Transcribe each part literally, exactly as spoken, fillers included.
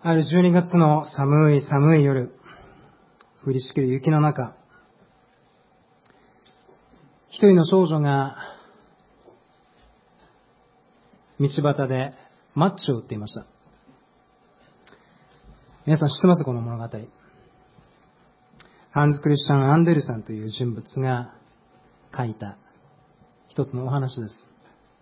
あるじゅうにがつの寒い寒い夜、降りしきる雪の中、一人の少女が道端でマッチを売っていました。皆さん知ってますこの物語。ハンズ・クリスチャン・アンデルセンという人物が書いた一つのお話です。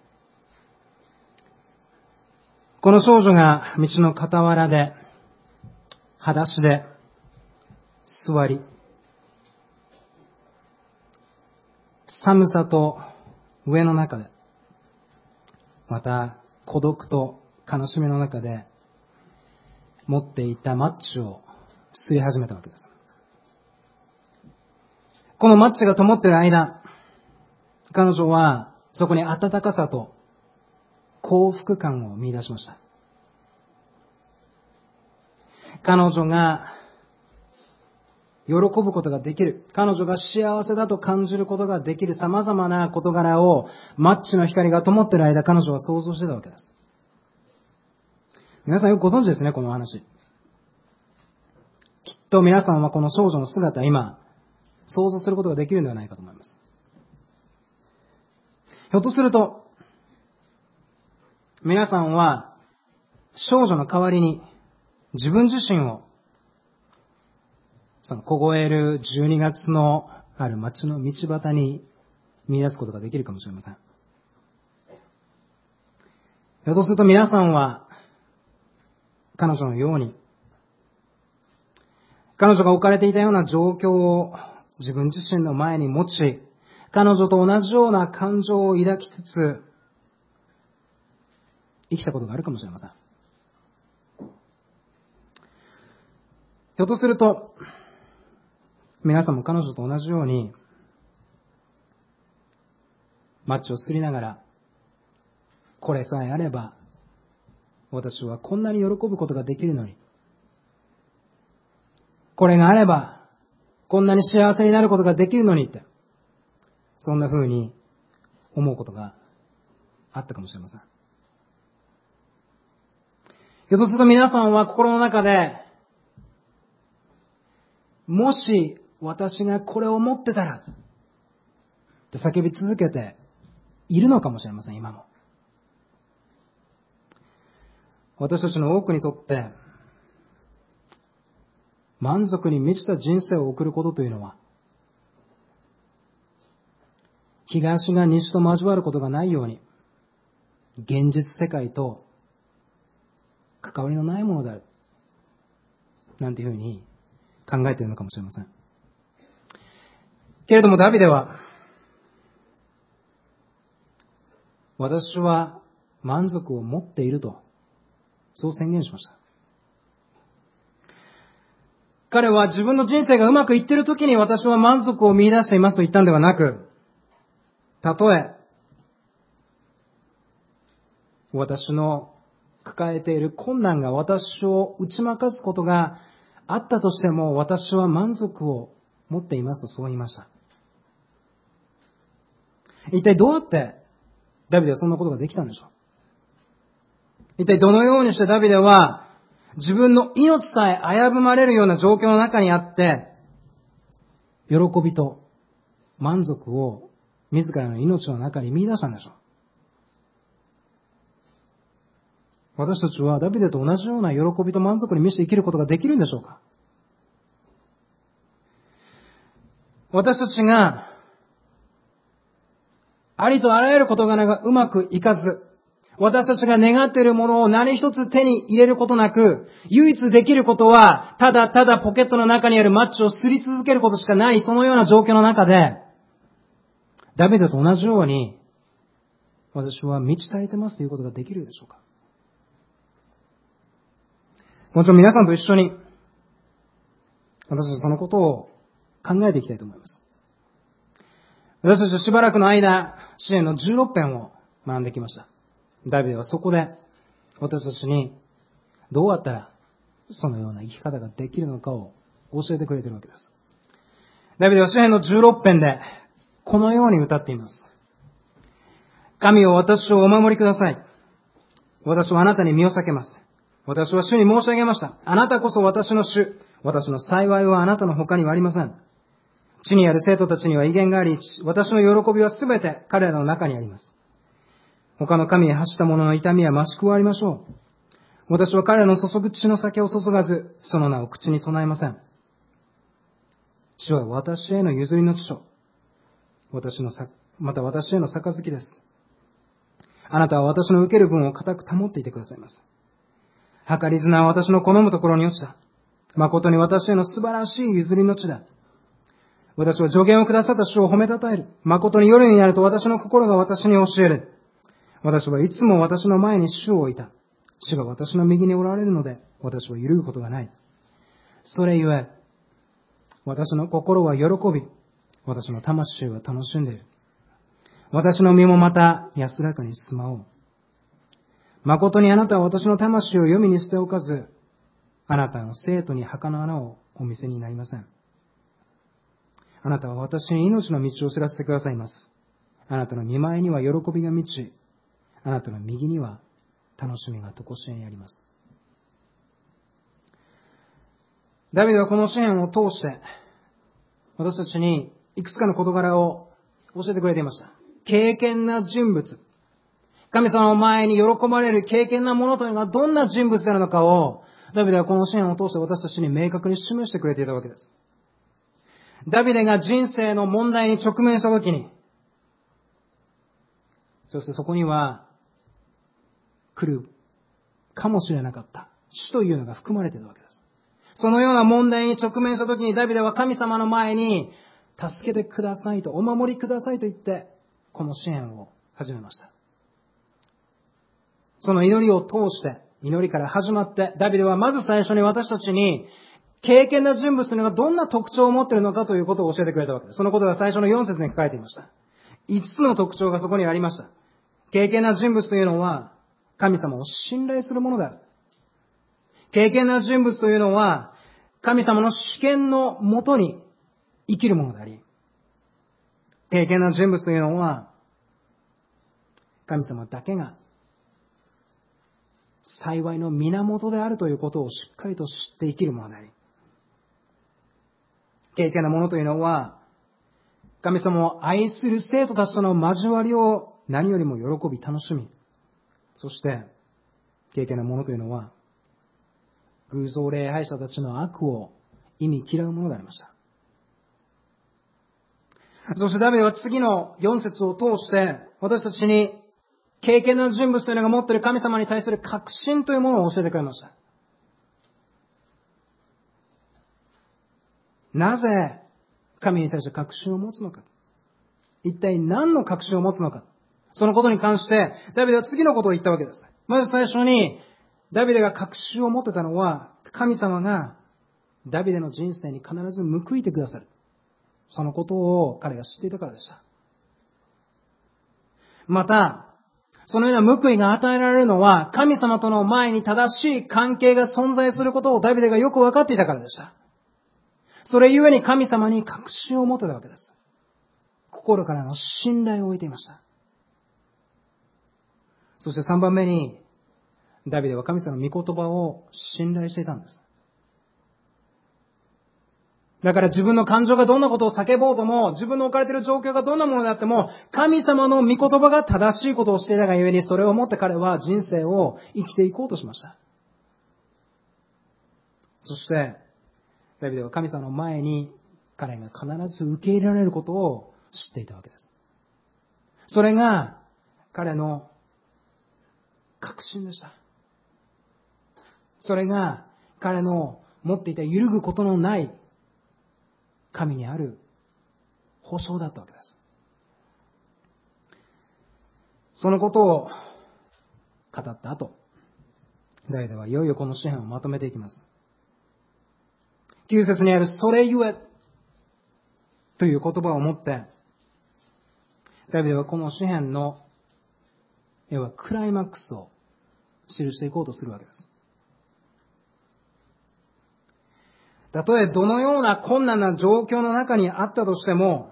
この少女が道の傍らで裸足で座り、寒さと飢えの中で、また孤独と悲しみの中で持っていたマッチを吸い始めたわけです。このマッチが灯っている間、彼女はそこに温かさと幸福感を見出しました。彼女が喜ぶことができる、彼女が幸せだと感じることができる様々な事柄をマッチの光が灯っている間、彼女は想像してたわけです。皆さんよくご存知ですね、この話。きっと皆さんはこの少女の姿、今想像することができるのではないかと思います。ひょっとすると皆さんは少女の代わりに自分自身をその凍えるじゅうにがつのある街の道端に見出すことができるかもしれません。ひょっとすると皆さんは彼女のように、彼女が置かれていたような状況を自分自身の前に持ち、彼女と同じような感情を抱きつつ生きたことがあるかもしれません。ひょっとすると皆さんも彼女と同じようにマッチをすりながら、これさえあれば私はこんなに喜ぶことができるのに、これがあればこんなに幸せになることができるのにって、そんな風に思うことがあったかもしれません。ひょっとすると皆さんは心の中で、もし私がこれを持ってたらって叫び続けているのかもしれません。今も私たちの多くにとって満足に満ちた人生を送ることというのは、東が西と交わることがないように現実世界と関わりのないものであるなんていうふうに考えているのかもしれません。けれどもダビデは、私は満足を持っているとそう宣言しました。彼は自分の人生がうまくいっているときに私は満足を見出していますと言ったんではなく、たとえ私の抱えている困難が私を打ち負かすことがあったとしても、私は満足を持っていますとそう言いました。一体どうやってダビデはそんなことができたんでしょう。一体どのようにしてダビデは自分の命さえ危ぶまれるような状況の中にあって、喜びと満足を自らの命の中に見出したんでしょう。私たちはダビデと同じような喜びと満足に満ちて生きることができるんでしょうか。私たちがありとあらゆる事柄がうまくいかず、私たちが願っているものを何一つ手に入れることなく、唯一できることはただただポケットの中にあるマッチを擦り続けることしかない、そのような状況の中で、ダビデと同じように私は満ち足りてますということができるでしょうか。もちろん皆さんと一緒に私たちはそのことを考えていきたいと思います。私たちはしばらくの間、詩篇のじゅうろっぺんを学んできました。ダビデはそこで私たちにどうやったらそのような生き方ができるのかを教えてくれているわけです。ダビデは詩篇のじゅうろっぺんでこのように歌っています。神を私をお守りください。私はあなたに身を避けます。 私は主に申し上げました。あなたこそ私の主。私の幸いはあなたの他にはありません。地にある生徒たちには威厳があり、私の喜びはすべて彼らの中にあります。他の神へ発した者の痛みは増し加わりましょう。私は彼らの注ぐ血の酒を注がず、その名を口に唱えません。主は私への譲りの地書。私のさ、また私への杯です。あなたは私の受ける分を固く保っていてくださいます。計り綱は私の好むところに落ちた。誠に私への素晴らしい譲りの地だ。私は助言をくださった主を褒めたたえる。誠に夜になると私の心が私に教える。私はいつも私の前に主を置いた。主が私の右におられるので、私は揺るぐことがない。それゆえ、私の心は喜び、私の魂は楽しんでいる。私の身もまた安らかに住まおう。誠にあなたは私の魂を黄泉に捨ておかず、あなたの生徒に墓の穴をお見せになりません。あなたは私に命の道を知らせてくださいます。あなたの見舞いには喜びが満ち、あなたの右には楽しみがとこしえにあります。ダビデはこの詩篇を通して、私たちにいくつかの事柄を教えてくれていました。敬虔な人物。神様の前に喜ばれる敬虔なものというのがどんな人物であるのかを、ダビデはこの詩篇を通して私たちに明確に示してくれていたわけです。ダビデが人生の問題に直面したときに、そしてそこには来るかもしれなかった死というのが含まれているわけです。そのような問題に直面したときにダビデは神様の前に助けてくださいと、お守りくださいと言ってこの支援を始めました。その祈りを通して、祈りから始まってダビデはまず最初に私たちに敬虔な人物というのがどんな特徴を持っているのかということを教えてくれたわけです。そのことが最初のよん節に書かれていました。いつつの特徴がそこにありました。敬虔な人物というのは神様を信頼するものである。敬虔な人物というのは神様の主権のもとに生きるものであり、敬虔な人物というのは神様だけが幸いの源であるということをしっかりと知って生きるものであり、敬虔なものというのは神様を愛する生徒たちとの交わりを何よりも喜び楽しみ、そして敬虔なものというのは偶像礼拝者たちの悪を忌み嫌うものでありました。そしてダビデは次のよん節を通して私たちに敬虔な人物というのが持っている神様に対する確信というものを教えてくれました。なぜ神に対して確信を持つのか、一体何の確信を持つのか、そのことに関してダビデは次のことを言ったわけです。まず最初にダビデが確信を持ってたのは、神様がダビデの人生に必ず報いてくださる、そのことを彼が知っていたからでした。またそのような報いが与えられるのは神様との前に正しい関係が存在することをダビデがよく分かっていたからでした。それゆえに神様に確信を持っていたわけです。心からの信頼を置いていました。そしてさんばんめにダビデは神様の御言葉を信頼していたんです。だから自分の感情がどんなことを叫ぼうとも、自分の置かれている状況がどんなものであっても、神様の御言葉が正しいことをしていたがゆえに、それをもって彼は人生を生きていこうとしました。そしてダビデは神様の前に彼が必ず受け入れられることを知っていたわけです。それが彼の確信でした。それが彼の持っていた揺るぐことのない神にある保証だったわけです。そのことを語った後、ダビデはいよいよこの詩篇をまとめていきます。きゅう節にあるそれゆえという言葉を持ってダビデはこの詩篇の要はクライマックスを記していこうとするわけです。たとえどのような困難な状況の中にあったとしても、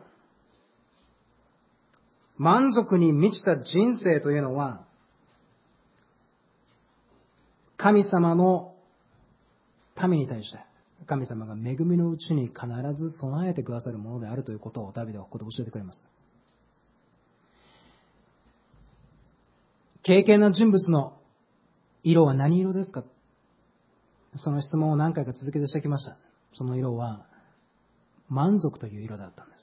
満足に満ちた人生というのは神様の民に対して、神様が恵みのうちに必ず備えてくださるものであるということをダビデはここで教えてくれます。敬虔な人物の色は何色ですか？その質問を何回か続けてしてきました。その色は満足という色だったんです。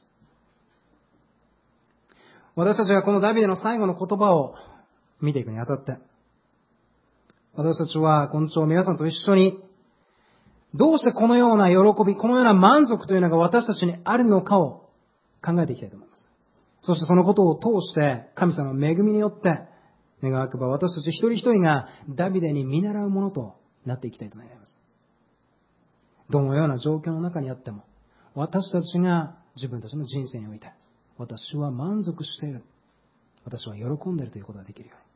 私たちがこのダビデの最後の言葉を見ていくにあたって、私たちは今朝皆さんと一緒に、どうしてこのような喜び、このような満足というのが私たちにあるのかを考えていきたいと思います。そしてそのことを通して神様の恵みによって願わくば私たち一人一人がダビデに見習うものとなっていきたいと願います。どのような状況の中にあっても、私たちが自分たちの人生において、私は満足している、私は喜んでいるということができるように。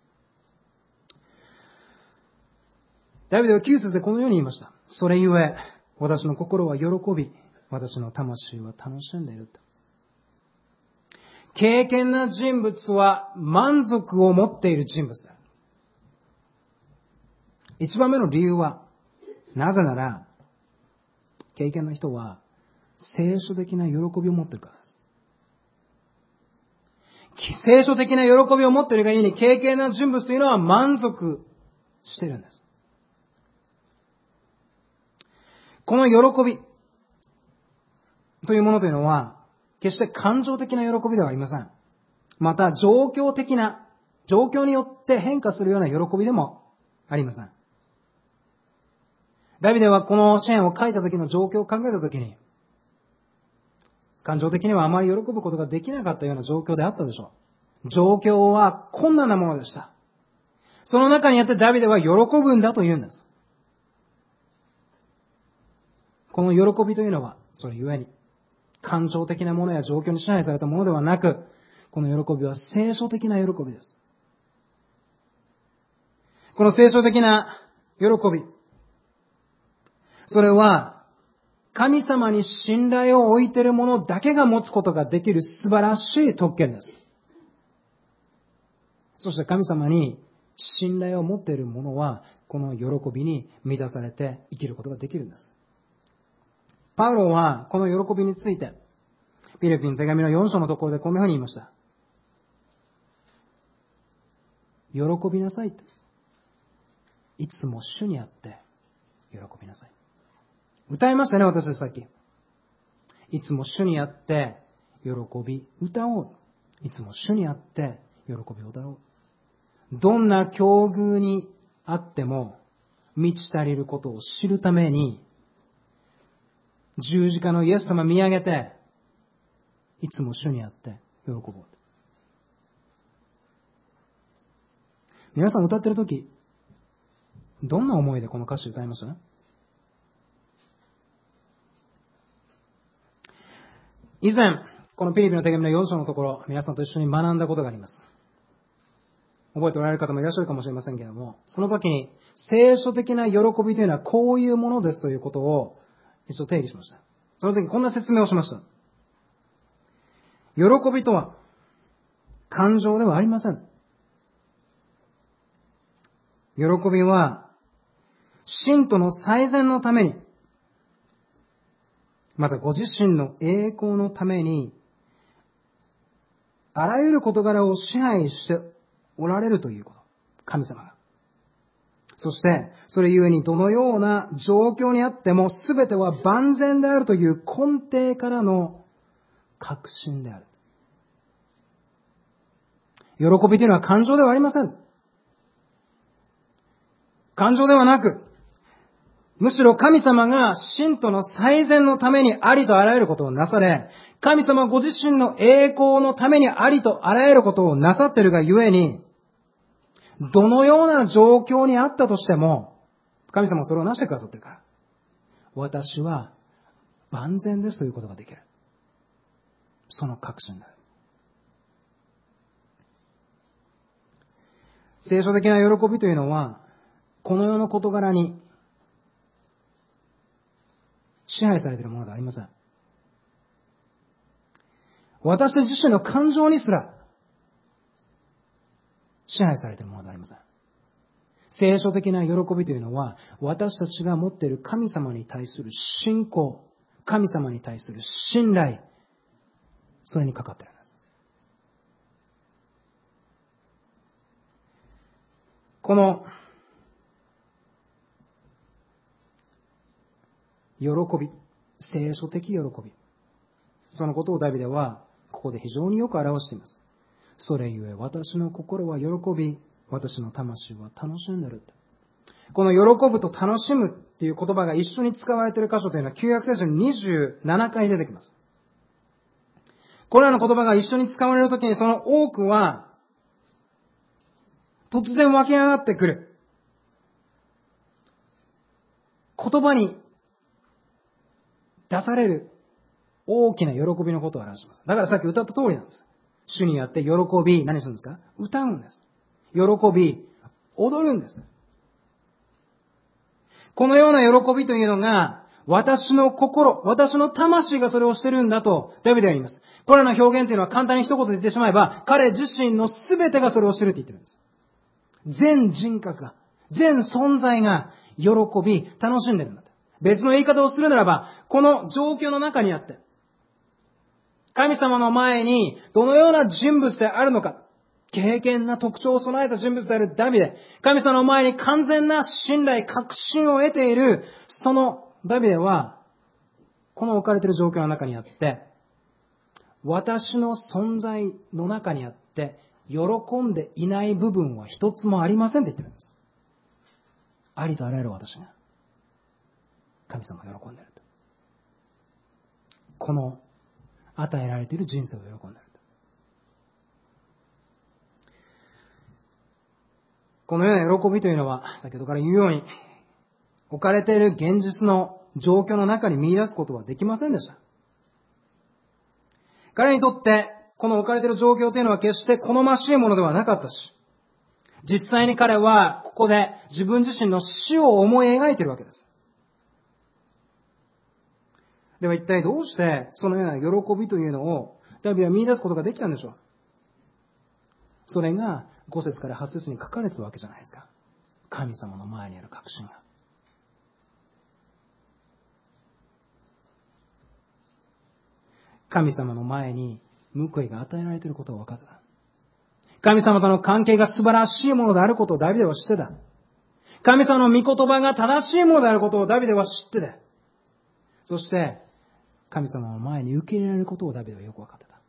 ダビデはきゅう節でこのように言いました。それゆえ、私の心は喜び、私の魂は楽しんでいると。敬虔な人物は満足を持っている人物だ。一番目の理由は、なぜなら、敬虔な人は聖書的な喜びを持っているからです。聖書的な喜びを持っているがゆえに、敬虔な人物というのは満足しているんです。この喜びというものというのは、決して感情的な喜びではありません。また、状況的な、状況によって変化するような喜びでもありません。ダビデはこの詩篇を書いた時の状況を考えた時に、感情的にはあまり喜ぶことができなかったような状況であったでしょう。状況は困難なものでした。その中にあってダビデは喜ぶんだと言うんです。この喜びというのは、それゆえに、感情的なものや状況に支配されたものではなく、この喜びは聖書的な喜びです。この聖書的な喜び、それは、神様に信頼を置いている者だけが持つことができる素晴らしい特権です。そして神様に信頼を持っている者は、この喜びに満たされて生きることができるんです。パウロはこの喜びについて、ピリピの手紙のよん章のところでこんなふうに言いました。喜びなさい。いつも主にあって喜びなさい。歌いましたね、私たちさっき。いつも主にあって喜び歌おう。いつも主にあって喜び歌おう。どんな境遇にあっても満ち足りることを知るために、十字架のイエス様見上げて、いつも主にあって喜ぼう。皆さん歌ってるとき、どんな思いでこの歌詞を歌いましたね？以前、このピリピの手紙のよん章のところ、皆さんと一緒に学んだことがあります。覚えておられる方もいらっしゃるかもしれませんけれども、その時に、聖書的な喜びというのはこういうものですということを一度定義しました。その時こんな説明をしました。喜びとは、感情ではありません。喜びは、信徒の最善のために、またご自身の栄光のために、あらゆる事柄を支配しておられるということ。神様が。そして、それゆえにどのような状況にあっても、すべては万全であるという根底からの確信である。喜びというのは感情ではありません。感情ではなく、むしろ神様が信徒の最善のためにありとあらゆることをなされ、神様ご自身の栄光のためにありとあらゆることをなさっているがゆえに、どのような状況にあったとしても、神様はそれをなしてくださっているから、私は万全ですということができる。その確信である。聖書的な喜びというのは、この世の事柄に支配されているものではありません。私自身の感情にすら支配されているものではありません。 聖書的な喜びというのは、私たちが持っている神様に対する信仰、神様に対する信頼、それにかかっているんです。この喜び、聖書的喜び、そのことをダビデはここで非常によく表しています。それゆえ私の心は喜び、私の魂は楽しんでいる。この喜ぶと楽しむっていう言葉が一緒に使われている箇所というのは旧約聖書ににじゅうななかい出てきます。これらの言葉が一緒に使われるときにその多くは突然湧き上がってくる言葉に出される大きな喜びのことを表します。だからさっき歌った通りなんです。主にやって喜び、何するんですか？歌うんです。喜び、踊るんです。このような喜びというのが、私の心、私の魂がそれをしてるんだと、ダビデは言います。これらの表現というのは簡単に一言で言ってしまえば、彼自身の全てがそれをしてるって言ってるんです。全人格が、全存在が喜び、楽しんでるんだと。別の言い方をするならば、この状況の中にあって、神様の前にどのような人物であるのか、敬虔な特徴を備えた人物であるダビデ、神様の前に完全な信頼、確信を得ている、そのダビデは、この置かれている状況の中にあって、私の存在の中にあって、喜んでいない部分は一つもありませんって言ってるんです。ありとあらゆる私が、神様が喜んでいると。この与えられている人生を喜んでいると。このような喜びというのは、先ほどから言うように、置かれている現実の状況の中に見出すことはできませんでした。彼にとって、この置かれている状況というのは決して好ましいものではなかったし、実際に彼はここで自分自身の死を思い描いているわけです。では一体どうしてそのような喜びというのをダビデは見出すことができたんでしょう。それがご節からはち節に書かれているわけじゃないですか。神様の前にある確信が。神様の前に報いが与えられていることが分かった。神様との関係が素晴らしいものであることをダビデは知ってた。神様の御言葉が正しいものであることをダビデは知ってた。そして、神様の前に受け入れられることをダビデはよく分かってた。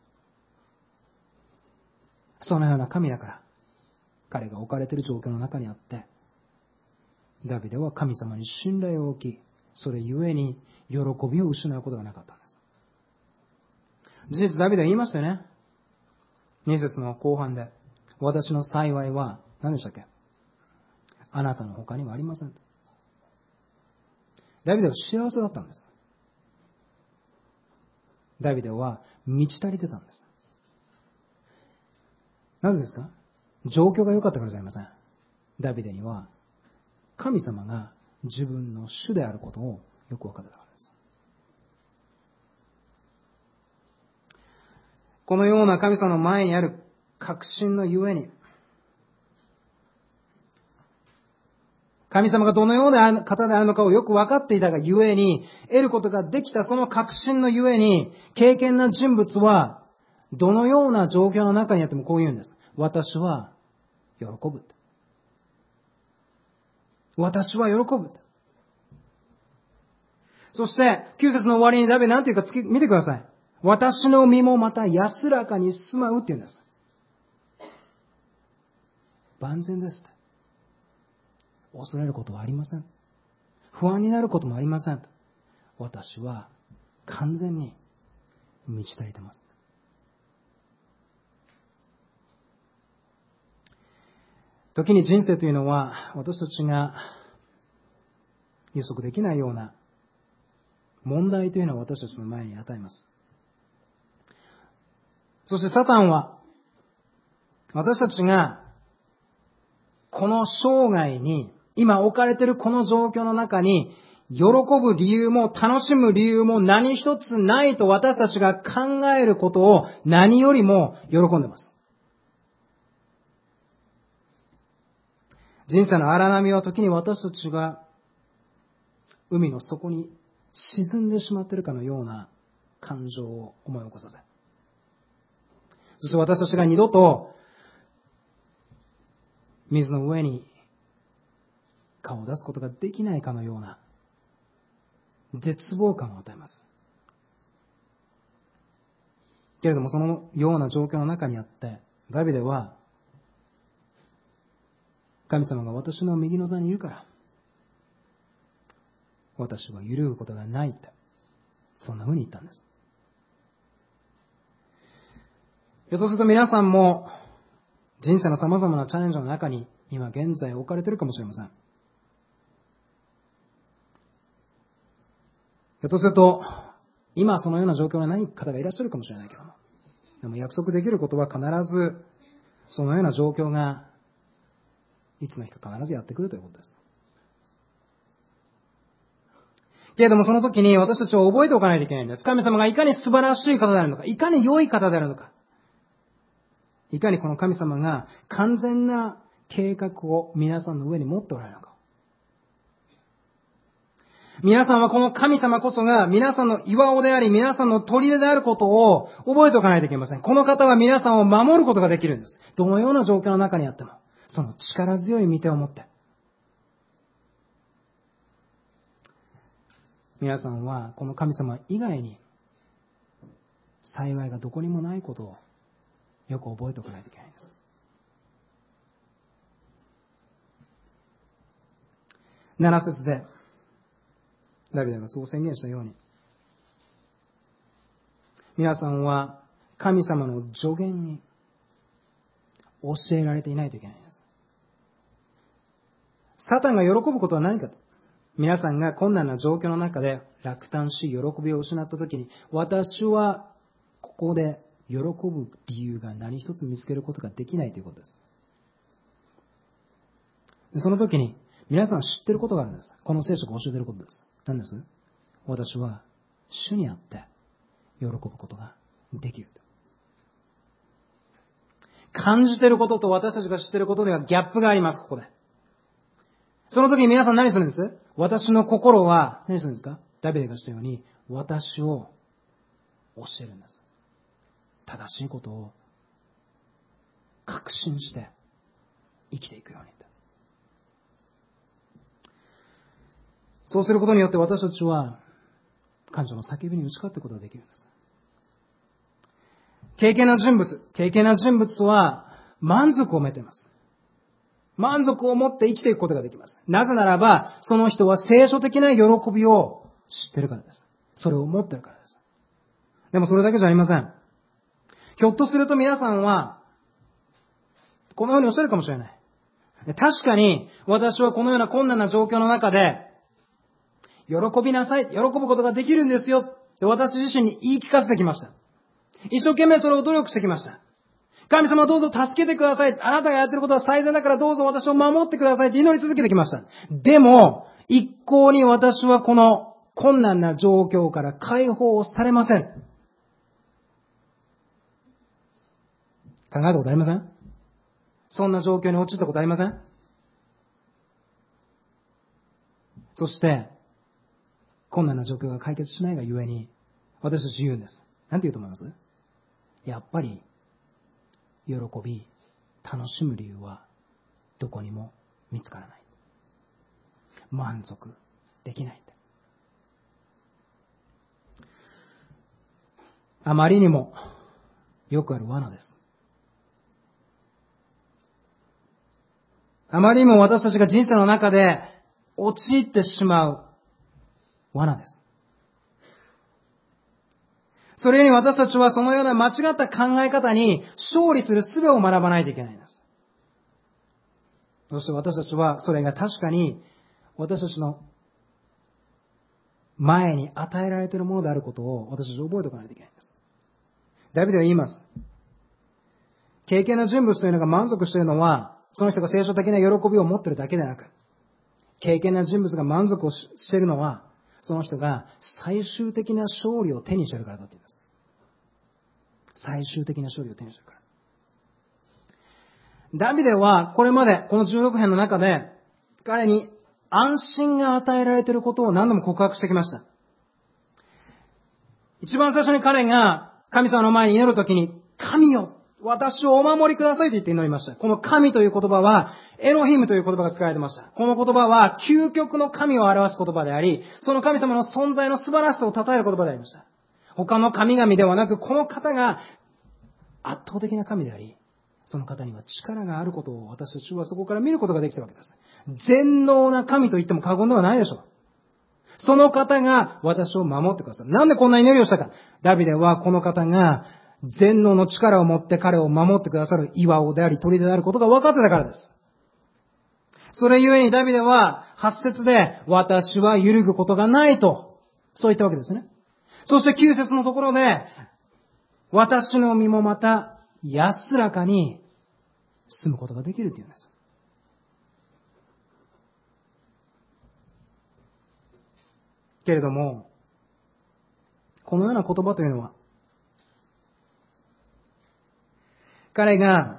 そのような神だから、彼が置かれている状況の中にあって、ダビデは神様に信頼を置き、それゆえに喜びを失うことがなかったんです。事実ダビデは言いましたよね。に節の後半で、私の幸いは何でしたっけ？あなたの他にはありません。ダビデは幸せだったんです。ダビデは満ち足りてたんです。なぜですか？状況が良かったからじゃありません。ダビデには神様が自分の主であることをよく分かってたからです。このような神様の前にある確信のゆえに、神様がどのような方であるのかをよく分かっていたがゆえに、得ることができたその確信のゆえに、敬虔な人物は、どのような状況の中にあってもこう言うんです。私は喜ぶ。私は喜ぶ。そして、きゅう節の終わりにダビデ何て言うか見てください。私の身もまた安らかに住まうって言うんです。万全です。恐れることはありません。不安になることもありません。私は完全に満ち足りてます。時に人生というのは私たちが予測できないような問題というのを私たちの前に与えます。そしてサタンは私たちがこの生涯に今置かれているこの状況の中に喜ぶ理由も楽しむ理由も何一つないと私たちが考えることを何よりも喜んでいます。 人生の荒波は時に私たちが海の底に沈んでしまっているかのような感情を思い起こさせ、そして私たちが二度と水の上に顔を出すことができないかのような絶望感を与えます。けれどもそのような状況の中にあって、ダビデは神様が私の右の座にいるから私は揺るぐことがないって、そんな風に言ったんです。ひょっとすると皆さんも人生の様々なチャレンジの中に今現在置かれているかもしれません。ひょっとすると今そのような状況がない方がいらっしゃるかもしれないけども、でも約束できることは必ずそのような状況がいつの日か必ずやってくるということです。けれどもその時に私たちは覚えておかないといけないんです。神様がいかに素晴らしい方であるのか、いかに良い方であるのか、いかにこの神様が完全な計画を皆さんの上に持っておられるのか。皆さんはこの神様こそが皆さんの岩尾であり、皆さんの砦であることを覚えておかないといけません。この方は皆さんを守ることができるんです。どのような状況の中にあっても、その力強い御手を持って。皆さんはこの神様以外に幸いがどこにもないことをよく覚えておかないといけないんです。なな節でダビデがそう宣言したように、皆さんは神様の助言に教えられていないといけないんです。サタンが喜ぶことは何かと、皆さんが困難な状況の中で落胆し喜びを失ったときに、私はここで喜ぶ理由が何一つ見つけることができないということです。でその時に皆さん知っていることがあるんです。この聖書が教えていることです。何です？私は主にあって喜ぶことができる。感じていることと私たちが知っていることではギャップがあります。ここでその時に皆さん何するんです？私の心は何するんですか？ダビデがしたように私を教えるんです。正しいことを確信して生きていくように。そうすることによって私たちは感情の叫びに打ち勝っていくことができるんです。敬虔な人物、敬虔な人物は満足を得ています。満足を持って生きていくことができます。なぜならば、その人は聖書的な喜びを知っているからです。それを持っているからです。でもそれだけじゃありません。ひょっとすると皆さんは、このようにおっしゃるかもしれない。確かに、私はこのような困難な状況の中で、喜びなさい、喜ぶことができるんですよって私自身に言い聞かせてきました。一生懸命それを努力してきました。神様どうぞ助けてください。あなたがやってることは最善だからどうぞ私を守ってくださいって祈り続けてきました。でも、一向に私はこの困難な状況から解放されません。考えたことありません？そんな状況に陥ったことありません？そして、困難な状況が解決しないがゆえに、私たち言うんです。なんて言うと思います？やっぱり、喜び、楽しむ理由はどこにも見つからない。満足できない。あまりにもよくある罠です。あまりにも私たちが人生の中で陥ってしまう罠です。それに私たちはそのような間違った考え方に勝利する術を学ばないといけないんです。そして私たちはそれが確かに私たちの前に与えられているものであることを私たちは覚えておかないといけないんです。ダビデは言います。敬虔な人物というのが満足しているのは、その人が聖書的な喜びを持っているだけでなく、敬虔な人物が満足をしているのは、その人が最終的な勝利を手にしているからだと言います。最終的な勝利を手にしているから。 ダビデはこれまでこのじゅうろく編の中で彼に安心が与えられていることを何度も告白してきました。一番最初に彼が神様の前に祈るときに、神よ、私をお守りくださいと言って祈りました。この神という言葉は、エロヒムという言葉が使われていました。この言葉は、究極の神を表す言葉であり、その神様の存在の素晴らしさを称える言葉でありました。他の神々ではなく、この方が圧倒的な神であり、その方には力があることを私たちはそこから見ることができたわけです。全能な神と言っても過言ではないでしょう。その方が私を守ってください。なんでこんな祈りをしたか。ダビデはこの方が全能の力を持って彼を守ってくださる岩尾であり砦であることが分かってたからです。それゆえにダビデははち節で私は揺るぐことがないとそう言ったわけですね。そしてきゅう節のところで私の身もまた安らかに住むことができるというんです。けれども、このような言葉というのは、彼が、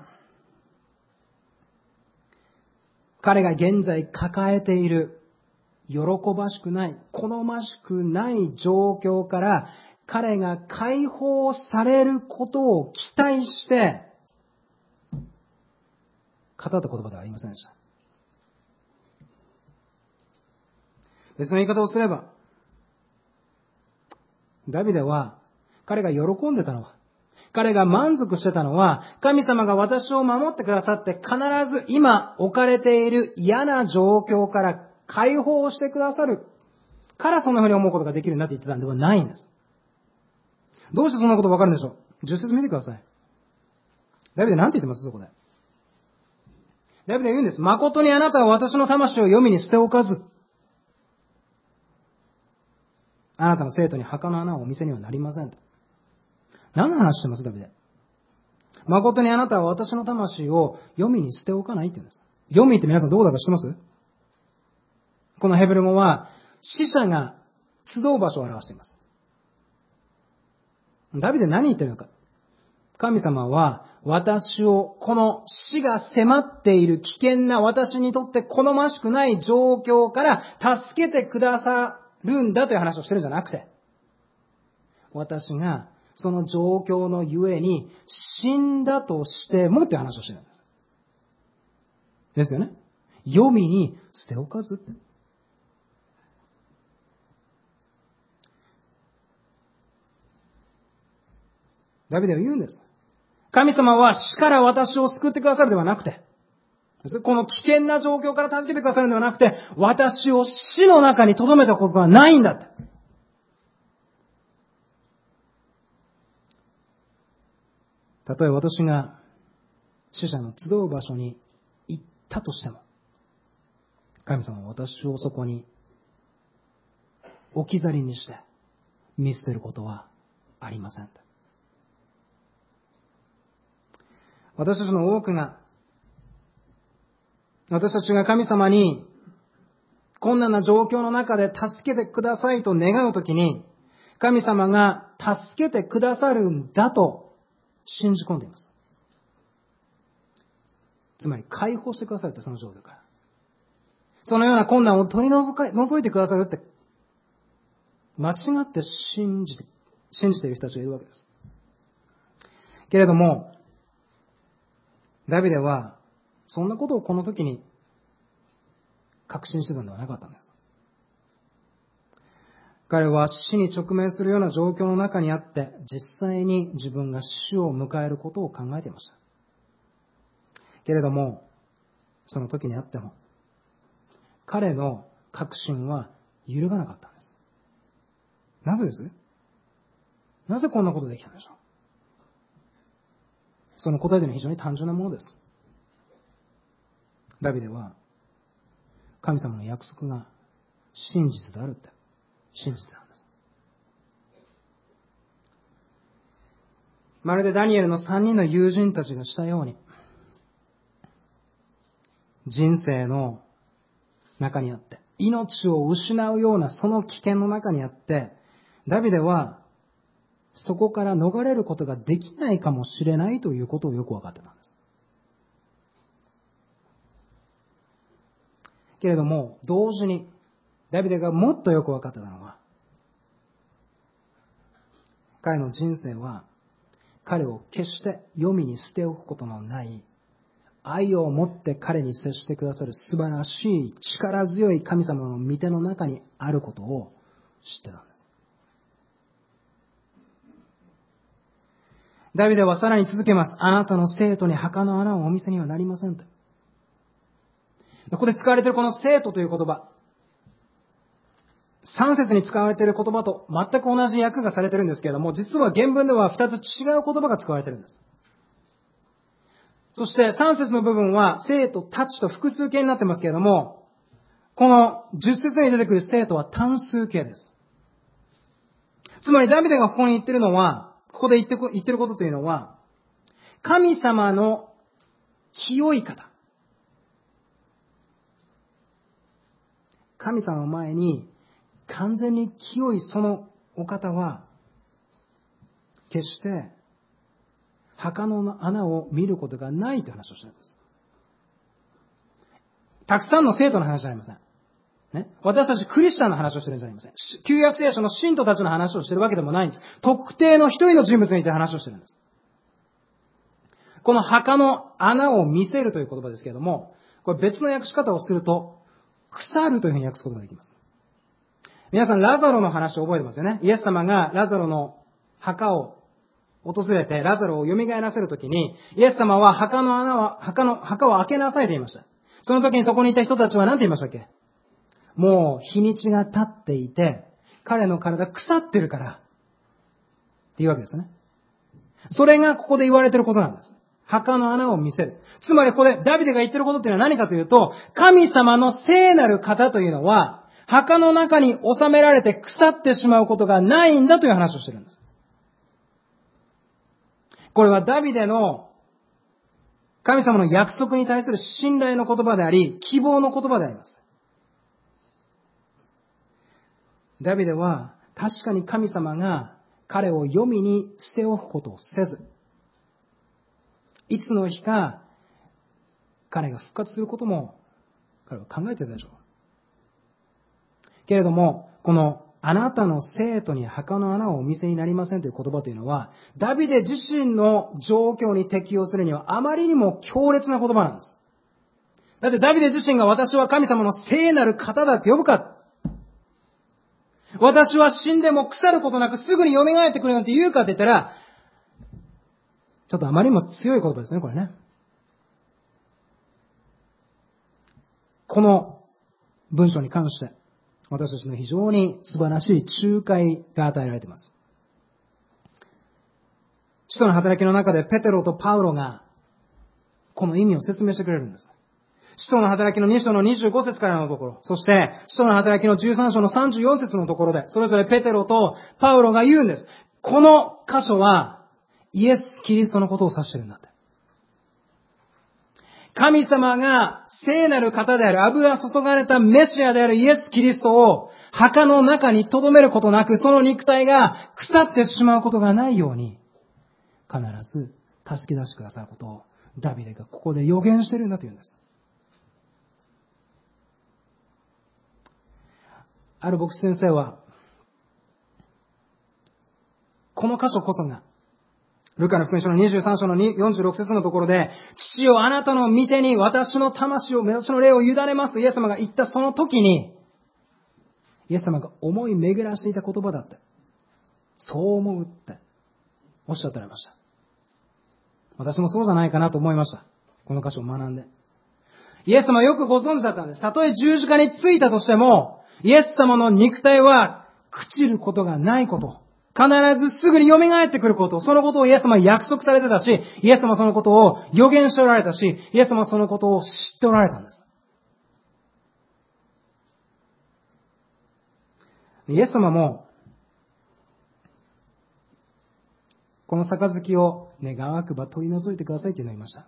彼が現在抱えている喜ばしくない、好ましくない状況から彼が解放されることを期待して語った言葉ではありませんでした。別の言い方をすれば、ダビデは彼が喜んでたのは、彼が満足してたのは、神様が私を守ってくださって必ず今置かれている嫌な状況から解放してくださるからそんな風に思うことができるようになっていってたんではないんです。どうしてそんなことわかるんでしょう。じゅっ節見てください。ダビデ何て言ってますそこで。ダビデ言うんです。誠にあなたは私の魂を黄泉に捨ておかず、あなたの生徒に墓の穴をお見せにはなりませんと。何の話してますダビデ。誠にあなたは私の魂を黄泉に捨ておかないって言うんです。黄泉って皆さんどこだか知ってます？このヘブル語は死者が集う場所を表しています。ダビデ何言ってるのか。神様は私をこの死が迫っている危険な私にとって好ましくない状況から助けてくださるんだという話をしてるんじゃなくて、私がその状況のゆえに死んだとしてもっていう話をしてるんです。ですよね。黄泉に捨ておかずって。ダビデは言うんです。神様は死から私を救ってくださるではなくて、この危険な状況から助けてくださるのではなくて、私を死の中に留めたことはないんだって。たとえ私が死者の集う場所に行ったとしても、神様は私をそこに置き去りにして見捨てることはありません。私たちの多くが、私たちが神様に困難な状況の中で助けてくださいと願うときに、神様が助けてくださるんだと信じ込んでいます。つまり解放してくださるってその状況から。そのような困難を取り除か除いてくださるって間違って信じて、信じている人たちがいるわけです。けれども、ダビデはそんなことをこの時に確信してたのではなかったんです。彼は死に直面するような状況の中にあって、実際に自分が死を迎えることを考えていました。けれども、その時にあっても、彼の確信は揺るがなかったんです。なぜです？なぜこんなことできたんでしょう？その答えというのは非常に単純なものです。ダビデは、神様の約束が真実であるって信じてたんです。まるでダニエルの三人の友人たちがしたように、人生の中にあって、命を失うようなその危険の中にあって、ダビデはそこから逃れることができないかもしれないということをよく分かってたんです。 けれども、同時に、ダビデがもっとよく分かってたのは、彼の人生は、彼を決して黄泉に捨ておくことのない、愛を持って彼に接してくださる素晴らしい力強い神様の御手の中にあることを知ってたんです。ダビデはさらに続けます。あなたの生徒に墓の穴をお見せにはなりませんと。ここで使われているこの生徒という言葉、さん節に使われている言葉と全く同じ訳がされているんですけれども、実は原文ではふたつ違う言葉が使われているんです。そしてさん節の部分は生徒たちと複数形になってますけれども、このじゅっ節に出てくる生徒は単数形です。つまりダビデがここに言ってるのは、ここで言って言ってることというのは、神様の清い方。神様の前に完全に清いそのお方は、決して墓の穴を見ることがないという話をしています。たくさんの生徒の話じゃありません。ね、私たちクリスチャンの話をしてるんじゃありません。旧約聖書の信徒たちの話をしてるわけでもないんです。特定の一人の人物にいて話をしてるんです。この墓の穴を見せるという言葉ですけれども、これ別の訳し方をすると、腐るというふうに訳すことができます。皆さん、ラザロの話を覚えてますよね。イエス様がラザロの墓を訪れて、ラザロを蘇らせるときに、イエス様は墓の穴は、墓の、墓を開けなさいと言いました。その時にそこにいた人たちは何て言いましたっけ？もう日にちが経っていて、彼の体腐ってるから、っていうわけですね。それがここで言われていることなんです。墓の穴を見せる。つまりここでダビデが言ってることっていうのは何かというと、神様の聖なる方というのは、墓の中に収められて腐ってしまうことがないんだという話をしてるんです。これはダビデの神様の約束に対する信頼の言葉であり、希望の言葉であります。ダビデは確かに神様が彼を黄泉に捨ておくことをせず、いつの日か彼が復活することも彼は考えていたでしょう。けれども、このあなたの生徒に墓の穴をお見せになりませんという言葉というのは、ダビデ自身の状況に適用するにはあまりにも強烈な言葉なんです。だってダビデ自身が私は神様の聖なる方だって呼ぶか、私は死んでも腐ることなくすぐに蘇ってくるなんて言うかって言ったら、ちょっとあまりにも強い言葉ですね、これね。この文章に関して、私たちの非常に素晴らしい仲介が与えられています。使徒の働きの中でペテロとパウロがこの意味を説明してくれるんです。使徒の働きのに章のにじゅうご節からのところ、そして使徒の働きのじゅうさん章のさんじゅうよん節のところで、それぞれペテロとパウロが言うんです。この箇所はイエス・キリストのことを指してるんだって。神様が聖なる方である、油が注がれたメシアであるイエス・キリストを墓の中に留めることなく、その肉体が腐ってしまうことがないように、必ず助け出してくださることをダビデがここで予言しているんだというんです。ある牧師先生は、この箇所こそが、ルカの福音書のにじゅうさん章のよんじゅうろく節のところで、父よあなたの御手に私の魂を、私の霊を委ねますとイエス様が言ったその時に、イエス様が思い巡らしていた言葉だって。そう思うっておっしゃっておられました。私もそうじゃないかなと思いました。この箇所を学んで。イエス様はよくご存知だったんです。たとえ十字架についたとしても、イエス様の肉体は朽ちることがないこと。必ずすぐに蘇ってくること。そのことをイエス様は約束されてたし、イエス様はそのことを予言しておられたし、イエス様はそのことを知っておられたんです。イエス様も、この杯を願わくば取り除いてくださいというのを言いました。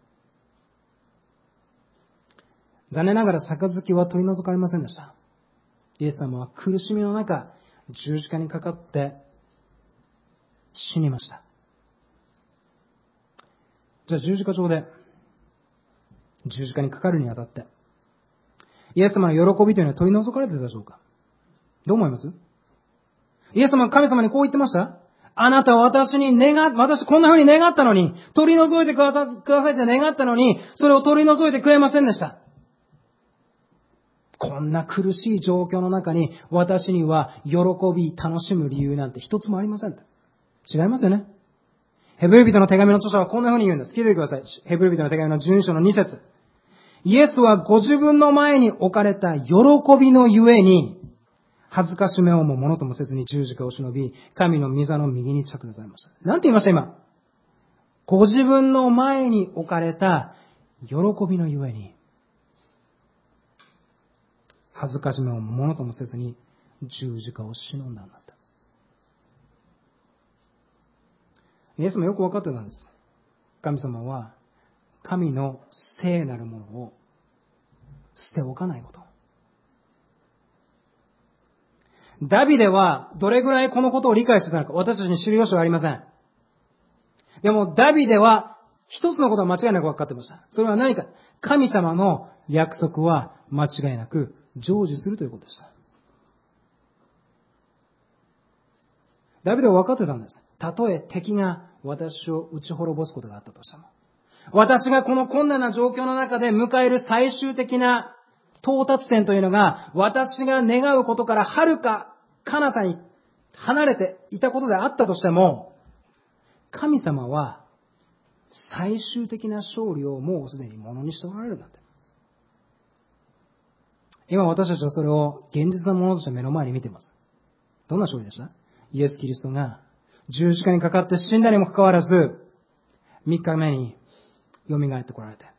残念ながら杯は取り除かれませんでした。イエス様は苦しみの中、十字架にかかって死にました。じゃあ十字架上で十字架にかかるにあたって、 イエス様の喜びというのは取り除かれていたでしょうか？どう思います？イエス様は神様にこう言ってました？あなたは私に願っ、私こんな風に願ったのに、取り除いてくださ、くださいって願ったのに、それを取り除いてくれませんでした。こんな苦しい状況の中に、私には喜び、楽しむ理由なんて一つもありません。違いますよね。ヘブル人の手紙の著者はこんな風に言うんです。聞いてください。ヘブル人の手紙のじゅうに章のに節。イエスはご自分の前に置かれた喜びのゆえに、恥ずかしめをもものともせずに十字架を忍び、神の御座の右に着座されました。なんて言いました今？ご自分の前に置かれた喜びのゆえに、恥ずかしめをものともせずに十字架を忍んだんだった。イエスもよく分かってたんです。神様は神の聖なるものを捨ておかないこと。ダビデはどれぐらいこのことを理解してたのか、私たちに知る由はありません。でもダビデは一つのことは間違いなく分かってました。それは何か、神様の約束は間違いなく成就するということでした。ダビデは分かってたんです。たとえ敵が私を打ち滅ぼすことがあったとしても、私がこの困難な状況の中で迎える最終的な到達点というのが、私が願うことからはるか彼方に離れていたことであったとしても、神様は最終的な勝利をもうすでにものにしておられるんだって。今私たちはそれを現実のものとして目の前に見ています。どんな勝利でした？イエス・キリストが十字架にかかって死んだにもかかわらず、みっかめに蘇ってこられて、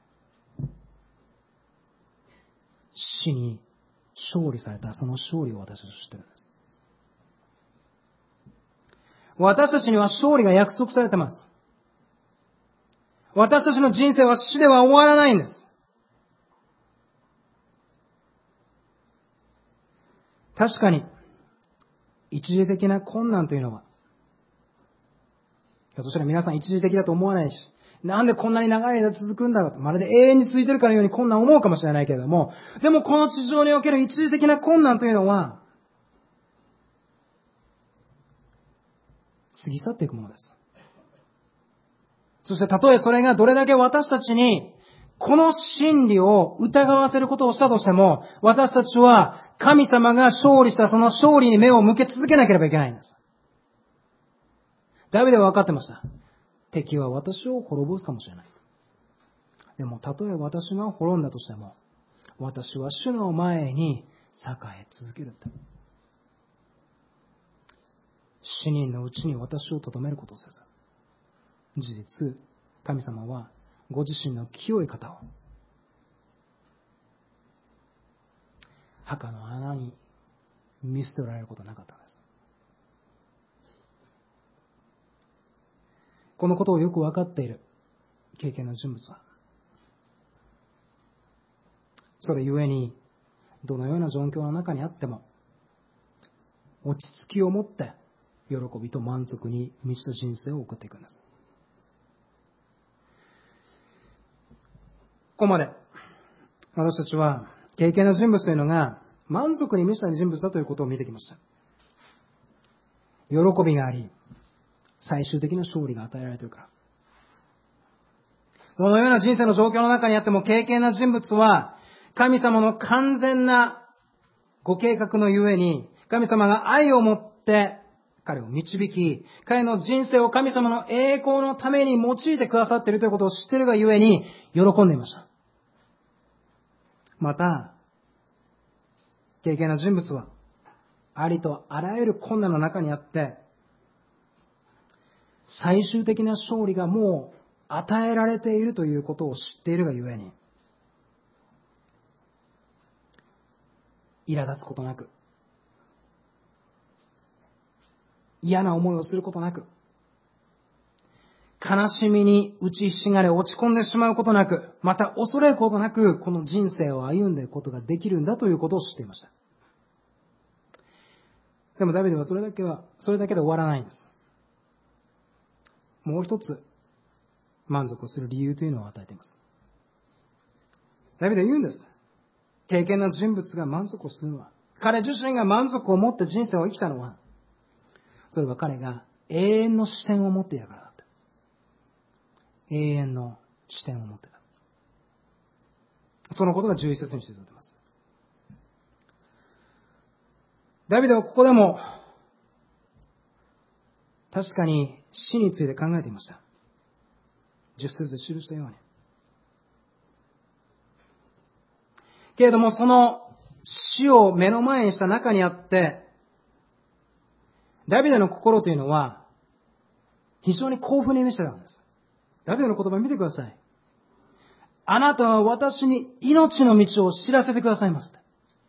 死に勝利されたその勝利を私たちは知っているんです。私たちには勝利が約束されています。私たちの人生は死では終わらないんです。確かに、一時的な困難というのは、ひょっとしたら皆さん一時的だと思わないし、なんでこんなに長い間続くんだろうと、まるで永遠に続いているかのように困難を思うかもしれないけれども、でもこの地上における一時的な困難というのは、過ぎ去っていくものです。そしてたとえそれがどれだけ私たちにこの真理を疑わせることをしたとしても、私たちは神様が勝利したその勝利に目を向け続けなければいけないんです。ダビデは分かってました。敵は私を滅ぼすかもしれない。でもたとえ私が滅んだとしても、私は主の前に栄え続けるって。死人のうちに私を留めることをせず、事実、神様はご自身の清い方を墓の穴に見捨てられることはなかったんです。このことをよく分かっている経験の人物は、それゆえにどのような状況の中にあっても落ち着きを持って喜びと満足に満ちた人生を送っていくんです。ここまで私たちは経験の人物というのが満足に満ちた人物だということを見てきました。喜びがあり、最終的な勝利が与えられているから。どのような人生の状況の中にあっても経験な人物は神様の完全なご計画のゆえに、神様が愛を持って彼を導き、彼の人生を神様の栄光のために用いてくださっているということを知っているがゆえに喜んでいました。また、経験な人物はありとあらゆる困難の中にあって、最終的な勝利がもう与えられているということを知っているがゆえに、苛立つことなく、嫌な思いをすることなく、悲しみに打ちひしがれ落ち込んでしまうことなく、また恐れることなく、この人生を歩んでいくことができるんだということを知っていました。でもダビデはそれだけは、それだけで終わらないんです。もう一つ、満足する理由というのを与えています。ダビデは言うんです。 敬虔な人物が満足をするのは、彼自身が満足を持って人生を生きたのは、それは彼が永遠の視点を持っていたからだった。永遠の視点を持ってた。そのことがじゅういっ節に記されています。ダビデはここでも確かに死について考えていました。じゅっ節で記したように。けれどもその死を目の前にした中にあって、ダビデの心というのは非常に興奮に満ちてたんです。ダビデの言葉を見てください。あなたは私に命の道を知らせてくださいます。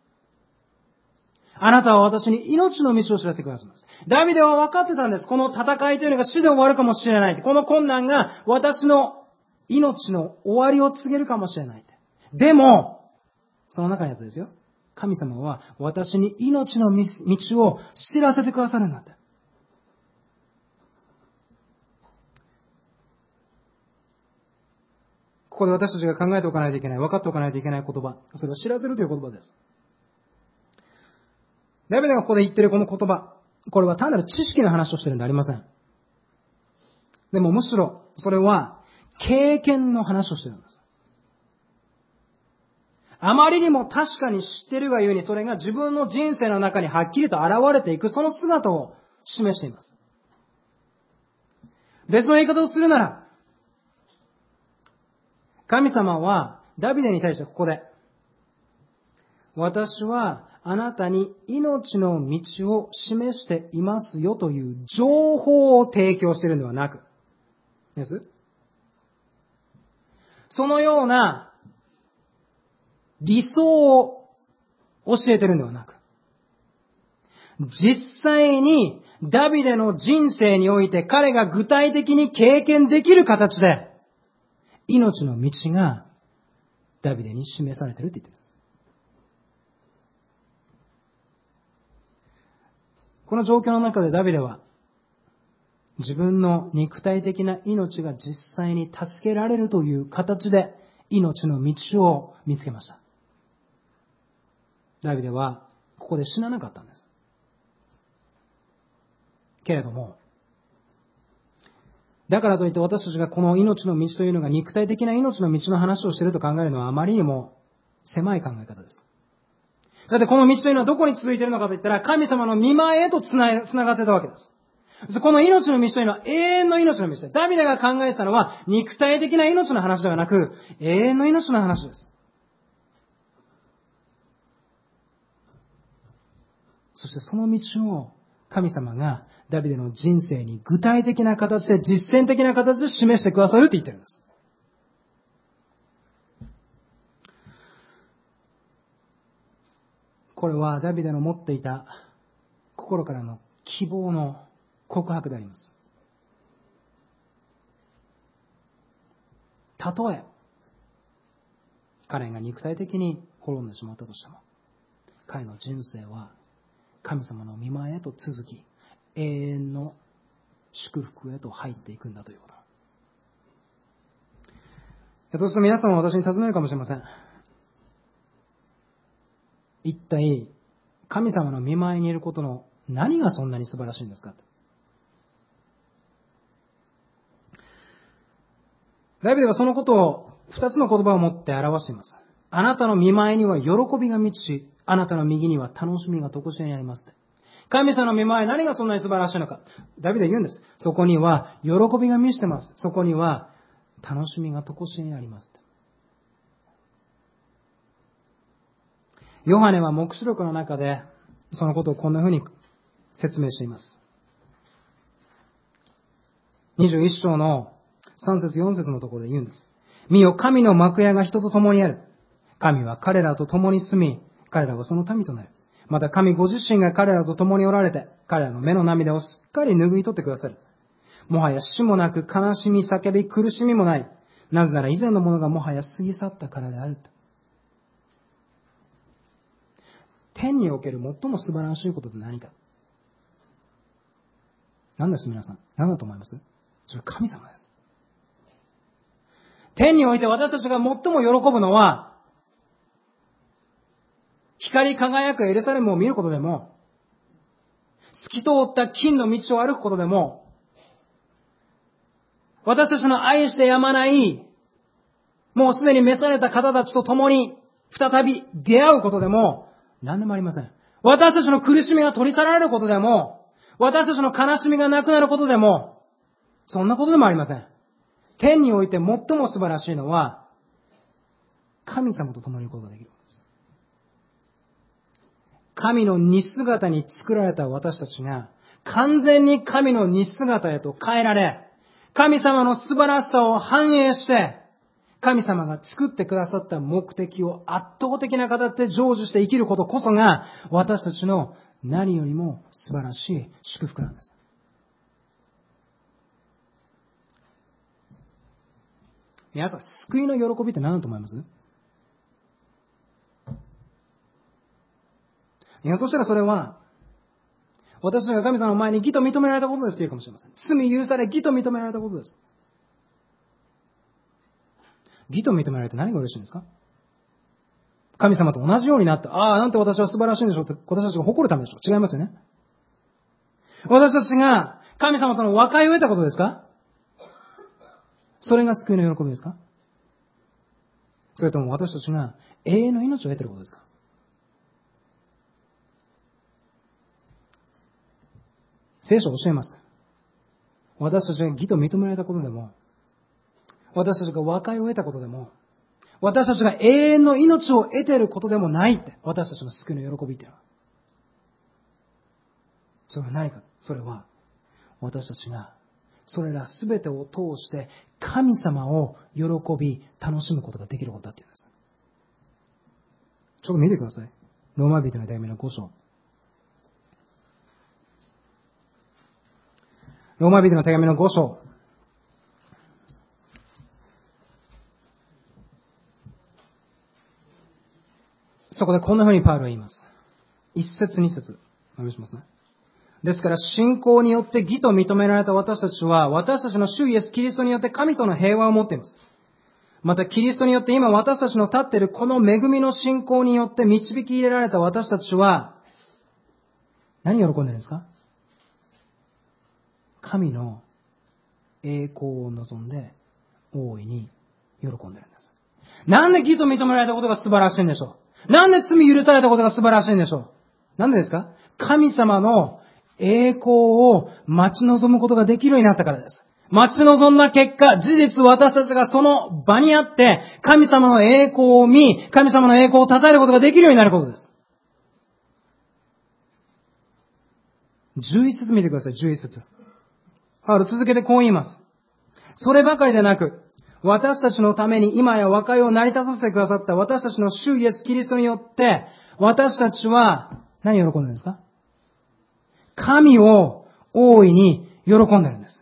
あなたは私に命の道を知らせてくださいます。ダビデは分かってたんです。この戦いというのが死で終わるかもしれない。この困難が私の命の終わりを告げるかもしれない。でも、その中にあったですよ。神様は私に命の道を知らせてくださるんだって。ここで私たちが考えておかないといけない、分かっておかないといけない言葉。それは知らせるという言葉です。ダビデがここで言っているこの言葉、これは単なる知識の話をしているんではありません。でもむしろ、それは経験の話をしているんです。あまりにも確かに知っているがゆえに、それが自分の人生の中にはっきりと現れていく、その姿を示しています。別の言い方をするなら、神様はダビデに対してここで、私はあなたに命の道を示していますよという情報を提供しているのではなく、ですそのような理想を教えているのではなく、実際にダビデの人生において彼が具体的に経験できる形で命の道がダビデに示されていると言っています。この状況の中でダビデは自分の肉体的な命が実際に助けられるという形で命の道を見つけました。ダビデはここで死ななかったんです。けれども、だからといって私たちがこの命の道というのが肉体的な命の道の話をしていると考えるのはあまりにも狭い考え方です。だってこの道というのはどこに続いているのかといったら神様の御前へとつながっていたわけです。この命の道というのは永遠の命の道です。ダビデが考えてたのは肉体的な命の話ではなく永遠の命の話です。そしてその道を神様がダビデの人生に具体的な形で実践的な形で示してくださると言っているんです。これはダビデの持っていた心からの希望の告白であります。たとえ彼が肉体的に滅んでしまったとしても、彼の人生は神様の御前へと続き、永遠の祝福へと入っていくんだということ。そうすると皆さんは私に尋ねるかもしれません。一体神様の御前にいることの何がそんなに素晴らしいんですか。ダビデはそのことを二つの言葉を持って表しています。あなたの御前には喜びが満ち、あなたの右には楽しみが常しえにあります。神様の御前、何がそんなに素晴らしいのか。ダビデは言うんです。そこには喜びが満ちてます。そこには楽しみが常しえにあります。ヨハネは黙示録の中でそのことをこんな風に説明しています。にじゅういっ章のさん節よん節のところで言うんです。見よ、神の幕屋が人と共にある。神は彼らと共に住み、彼らはその民となる。また神ご自身が彼らと共におられて、彼らの目の涙をすっかり拭い取ってくださる。もはや死もなく、悲しみ、叫び、苦しみもない。なぜなら以前のものがもはや過ぎ去ったからであると。天における最も素晴らしいことって何か。何です皆さん。何だと思います？それは神様です。天において私たちが最も喜ぶのは、 光り輝くエルサレムを見ることでも、透き通った金の道を歩くことでも、私たちの愛してやまない、もうすでに召された方たちと共に再び出会うことでも、何でもありません。私たちの苦しみが取り去られることでも、私たちの悲しみがなくなることでも、そんなことでもありません。天において最も素晴らしいのは、神様と共にいることができることです。神の似姿に作られた私たちが、完全に神の似姿へと変えられ、神様の素晴らしさを反映して、神様が作ってくださった目的を圧倒的な形で成就して生きることこそが、私たちの何よりも素晴らしい祝福なんです。皆さん、救いの喜びって何だと思います？ひょっとしたらそれは、私たちが神様の前に義と認められたことですというかもしれません。罪許され義と認められたことです。義と認められて何が嬉しいんですか？神様と同じようになった。ああ、なんて私は素晴らしいんでしょうって私たちが誇るためでしょう。違いますよね。私たちが神様との和解を得たことですか？それが救いの喜びですか？それとも私たちが永遠の命を得ていることですか？聖書を教えます。私たちが義と認められたことでも、私たちが和解を得たことでも、私たちが永遠の命を得ていることでもないって、私たちの救いの喜びっていうのは。それは何か？それは、私たちが、それらすべてを通して、神様を喜び、楽しむことができることだっていうんです。ちょっと見てください。ローマ人の手紙のご章。ローマ人の手紙のご章。そこでこんな風にパウロは言います。一節二節。お願いしますね。ですから信仰によって義と認められた私たちは、私たちの主イエス・キリストによって神との平和を持っています。またキリストによって今私たちの立っているこの恵みの信仰によって導き入れられた私たちは、何を喜んでいるんですか？神の栄光を望んで大いに喜んでいるんです。なんで義と認められたことが素晴らしいんでしょう？なんで罪許されたことが素晴らしいんでしょう？なんでですか？神様の栄光を待ち望むことができるようになったからです。待ち望んだ結果、事実私たちがその場にあって、神様の栄光を見、神様の栄光を称えることができるようになることです。じゅういち節見てください、じゅういち節。パウロ続けてこう言います。そればかりでなく、私たちのために今や和解を成り立たせてくださった私たちの主イエスキリストによって、私たちは何を喜んでるんですか？神を大いに喜んでるんです。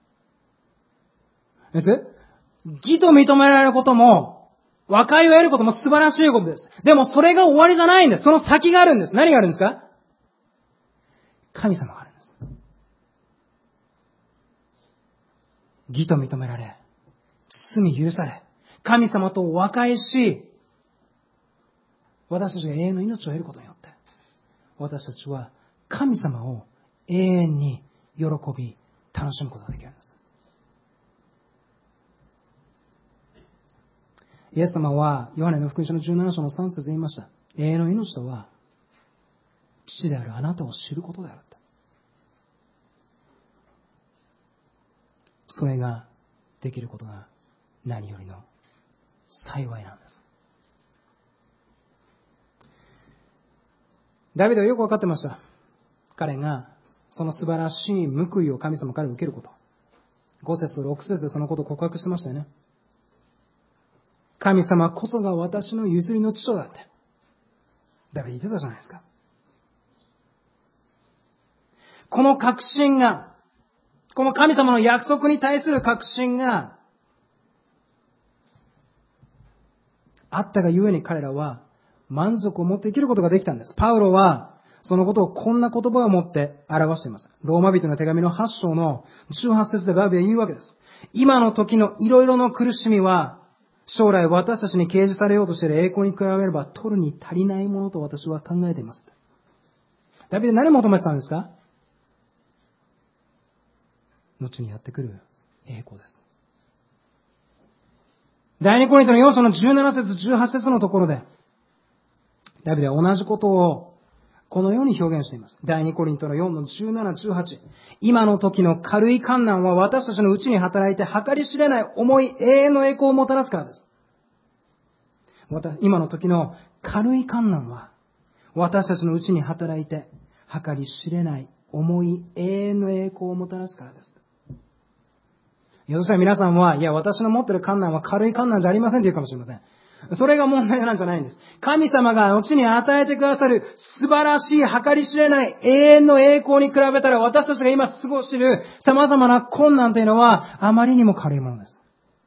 です。義と認められることも、和解を得ることも素晴らしいことです。でもそれが終わりじゃないんです。その先があるんです。何があるんですか？神様があるんです。義と認められ、罪許され、神様と和解し、私たちが永遠の命を得ることによって、私たちは神様を永遠に喜び、楽しむことができるんです。イエス様は、ヨハネの福音書のじゅうなな章のさん節で言いました。永遠の命とは、父であるあなたを知ることであるって。それができることが何よりの幸いなんです。ダビデはよくわかってました。彼がその素晴らしい報いを神様から受けること。ご節とろく節でそのことを告白してましたよね。神様こそが私の譲りの父だって。ダビデ言ってたじゃないですか。この確信が、この神様の約束に対する確信があったがゆえに彼らは満足を持って生きることができたんです。パウロはそのことをこんな言葉を持って表しています。ローマ人の手紙のはち章のじゅうはち節でバービは言うわけです。今の時のいろいろの苦しみは将来私たちに掲示されようとしている栄光に比べれば取るに足りないものと私は考えています。ダビデ何を求めてたんですか？後にやってくる栄光です。第二コリントのよん章のじゅうなな節じゅうはち節のところで、ダビデは同じことをこのように表現しています。第二コリントのよんのじゅうなな、じゅうはち。今の時の軽い観難は私たちのうちに働いて計り知れない重い永遠の栄光をもたらすからです。今の時の軽い観難は私たちのうちに働いて計り知れない重い永遠の栄光をもたらすからです。ひょっとしたら皆さんは、いや、私の持っている観難は軽い観難じゃありませんと言うかもしれません。それが問題なんじゃないんです。神様が後に与えてくださる素晴らしい計り知れない永遠の栄光に比べたら、私たちが今過ごしている様々な困難というのはあまりにも軽いものです。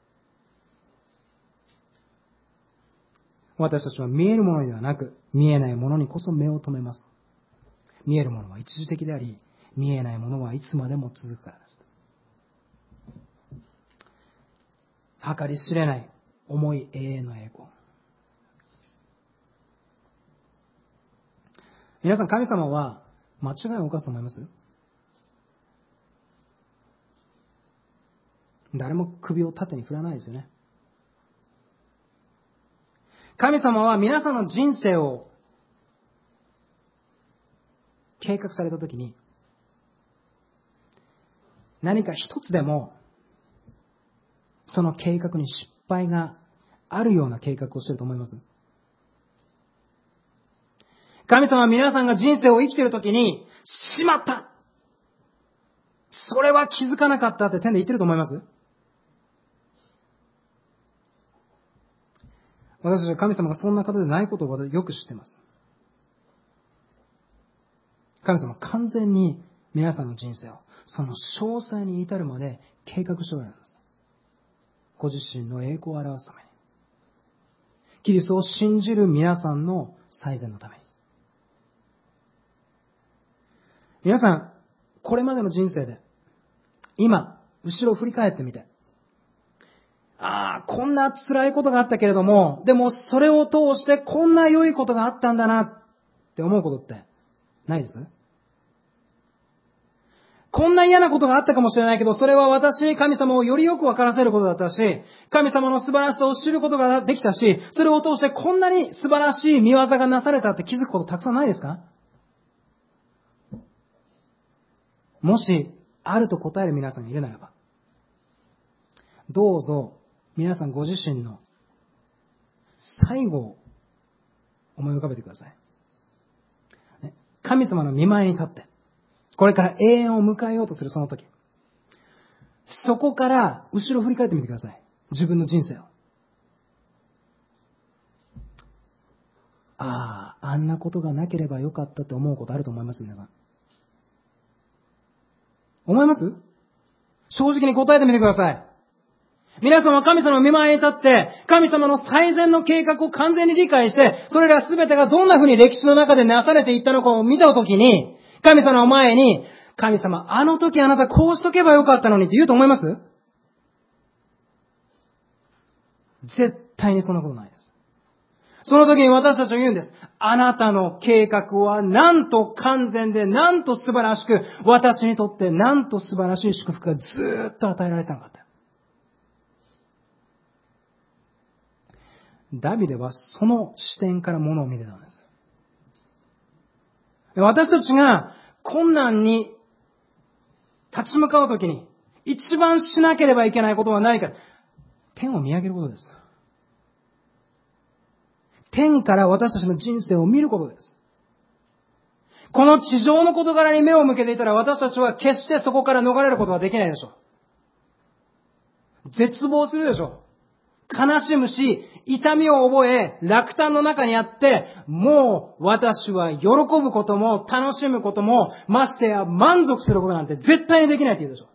私たちは見えるものではなく、見えないものにこそ目を留めます。見えるものは一時的であり、見えないものはいつまでも続くからです。計り知れない重い永遠の栄光。皆さん、神様は間違いを犯すと思います？誰も首を縦に振らないですよね。神様は皆さんの人生を計画されたときに、何か一つでもその計画に失敗があるような計画をしていると思います。神様は皆さんが人生を生きているときに、しまった、それは気づかなかったって点で言ってると思います？私たちは神様がそんな方でないことをよく知っています。神様は完全に皆さんの人生をその詳細に至るまで計画しておられます。ご自身の栄光を表すために、キリストを信じる皆さんの最善のために。皆さん、これまでの人生で今後ろを振り返ってみて、ああ、こんな辛いことがあったけれども、でもそれを通してこんな良いことがあったんだなって思うことってないです？こんな嫌なことがあったかもしれないけど、それは私に神様をよりよく分からせることだったし、神様の素晴らしさを知ることができたし、それを通してこんなに素晴らしい見業がなされたって気づくことたくさんないですか？もし、あると答える皆さんがいるならば、どうぞ皆さんご自身の最後を思い浮かべてください。神様の御前に立って、これから永遠を迎えようとするその時、そこから後ろ振り返ってみてください。自分の人生を。ああ、あんなことがなければよかったと思うことあると思います？皆さん。思います？正直に答えてみてください。皆さんは神様の御前に立って、神様の最善の計画を完全に理解して、それら全てがどんな風に歴史の中でなされていったのかを見たときに、神様の前に、神様、あの時あなたこうしとけばよかったのにって言うと思います？絶対にそんなことないです。その時に私たちは言うんです。あなたの計画はなんと完全で、なんと素晴らしく、私にとってなんと素晴らしい祝福がずーっと与えられたのかって。ダビデはその視点からものを見てたんです。私たちが困難に立ち向かうときに一番しなければいけないことは何か。天を見上げることです。天から私たちの人生を見ることです。この地上の事柄に目を向けていたら私たちは決してそこから逃れることはできないでしょう。絶望するでしょう。悲しむし、痛みを覚え、落胆の中にあって、もう私は喜ぶことも楽しむことも、ましてや満足することなんて絶対にできないって言うでしょ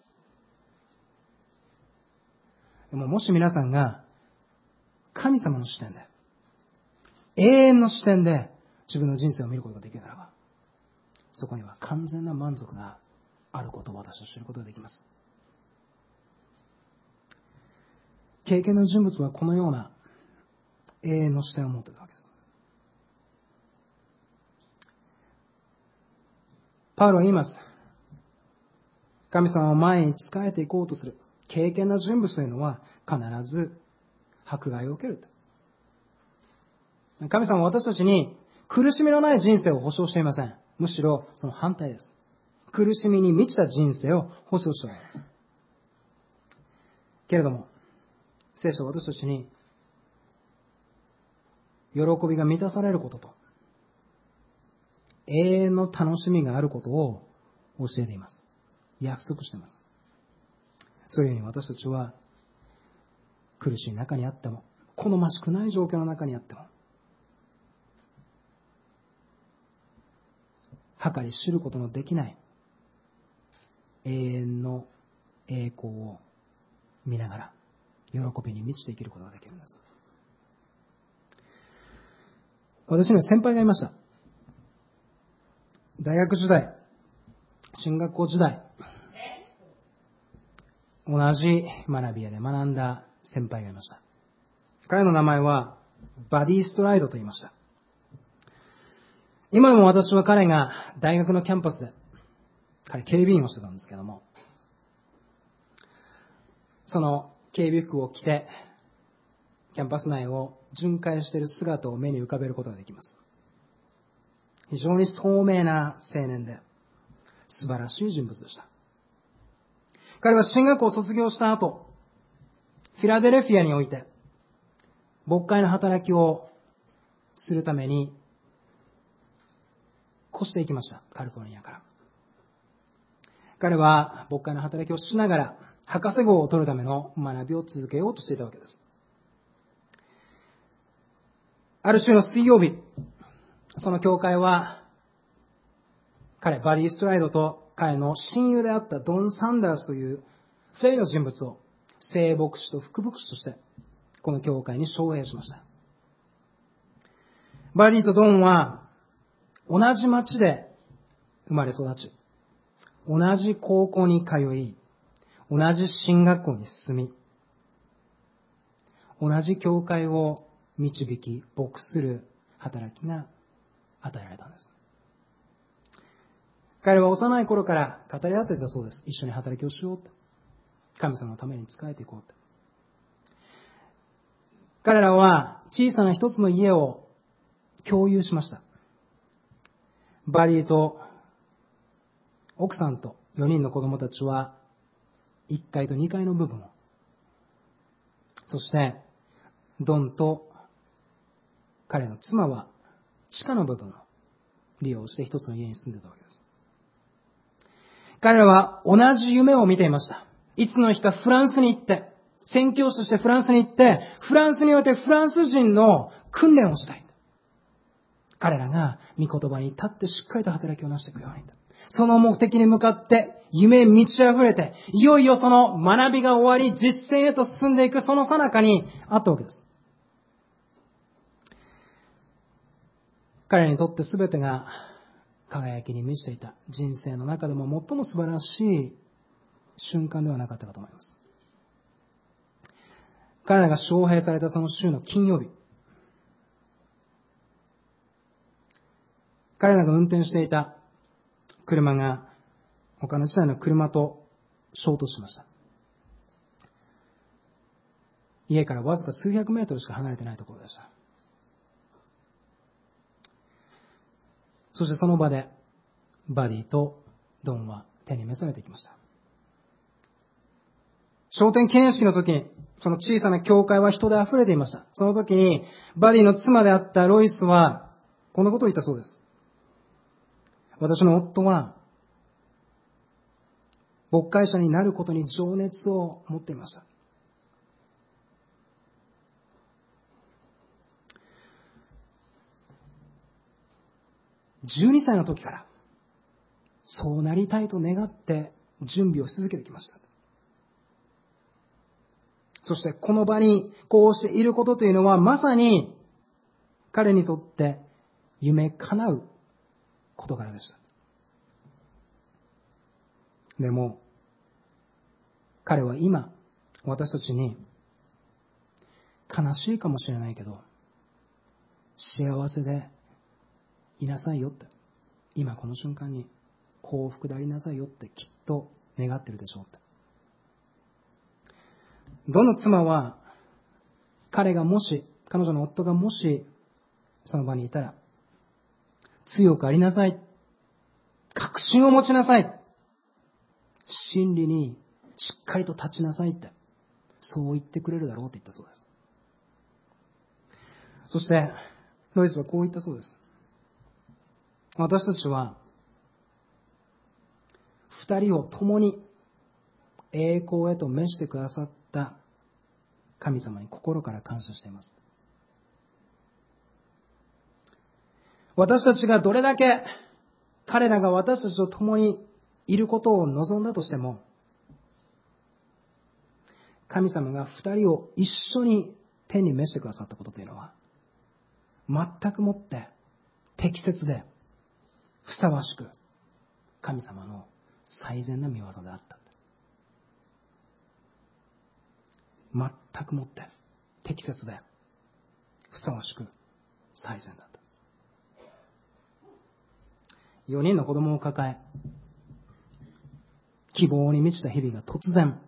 う。でももし皆さんが神様の視点で、永遠の視点で自分の人生を見ることができるならば、そこには完全な満足があることを私は知ることができます。経験の人物はこのような永遠の視点を持っているわけです。パウロは言います。神様を前に仕えていこうとする敬虔な人物というのは必ず迫害を受ける。神様は私たちに苦しみのない人生を保証していません。むしろその反対です。苦しみに満ちた人生を保証しております。けれども、聖書は私たちに喜びが満たされることと永遠の楽しみがあることを教えています。約束しています。そういうふうに私たちは苦しい中にあっても、好ましくない状況の中にあっても、計り知ることのできない永遠の栄光を見ながら喜びに満ちて生きることができるんです。私には先輩がいました。大学時代、進学校時代、同じ学び屋で学んだ先輩がいました。彼の名前はバディ・ストライドと言いました。今でも私は彼が大学のキャンパスで、彼警備員をしてたんですけども、その警備服を着てキャンパス内を巡回している姿を目に浮かべることができます。非常に聡明な青年で素晴らしい人物でした。彼は進学校を卒業した後、フィラデルフィアにおいて牧会の働きをするために越していきました。カリフォルニアから。彼は牧会の働きをしながら博士号を取るための学びを続けようとしていたわけです。ある週の水曜日、その教会は彼、バディ・ストライドと彼の親友であったドン・サンダースという二人の人物を聖牧師と副牧師としてこの教会に招聘しました。バディとドンは同じ町で生まれ育ち、同じ高校に通い、同じ進学校に進み、同じ教会を導き、牧する働きが与えられたんです。彼は幼い頃から語り合っていたそうです。一緒に働きをしようと。神様のために仕えていこうと。彼らは小さな一つの家を共有しました。バディと奥さんとよにんの子供たちはいっかいとにかいの部分を、そしてドンと彼の妻は地下の部分を利用して一つの家に住んでいたわけです。彼らは同じ夢を見ていました。いつの日かフランスに行って、宣教師としてフランスに行って、フランスにおいてフランス人の訓練をしたい。彼らが御言葉に立ってしっかりと働きをなしていくように。その目的に向かって夢に満ち溢れて、いよいよその学びが終わり、実践へと進んでいくその最中にあったわけです。彼らにとって全てが輝きに満ちていた人生の中でも最も素晴らしい瞬間ではなかったかと思います。彼らが招聘されたその週の金曜日、彼らが運転していた車が他の一台の車と衝突しました。家からわずか数百メートルしか離れてないところでした。そしてその場でバディとドンは手に召されていきました。昇天記念式の時にその小さな教会は人で溢れていました。その時にバディの妻であったロイスはこんなことを言ったそうです。私の夫は牧会者になることに情熱を持っていました。じゅうにさいの時からそうなりたいと願って準備をし続けてきました。そしてこの場にこうしていることというのはまさに彼にとって夢叶う事柄でした。でも彼は今私たちに悲しいかもしれないけど幸せでいなさいよって、今この瞬間に幸福でありなさいよってきっと願ってるでしょうって。どの妻は彼がもし、彼女の夫がもしその場にいたら、強くありなさい、確信を持ちなさい、真理にしっかりと立ちなさいって、そう言ってくれるだろうって言ったそうです。そしてロイスはこう言ったそうです。私たちは二人を共に栄光へと召してくださった神様に心から感謝しています。私たちがどれだけ彼らが私たちと共にいることを望んだとしても、神様が二人を一緒に天に召してくださったことというのは、全くもって適切でふさわしく神様の最善な御業であった。全くもって適切でふさわしく最善だった。よにんの子供を抱え、希望に満ちた日々が突然、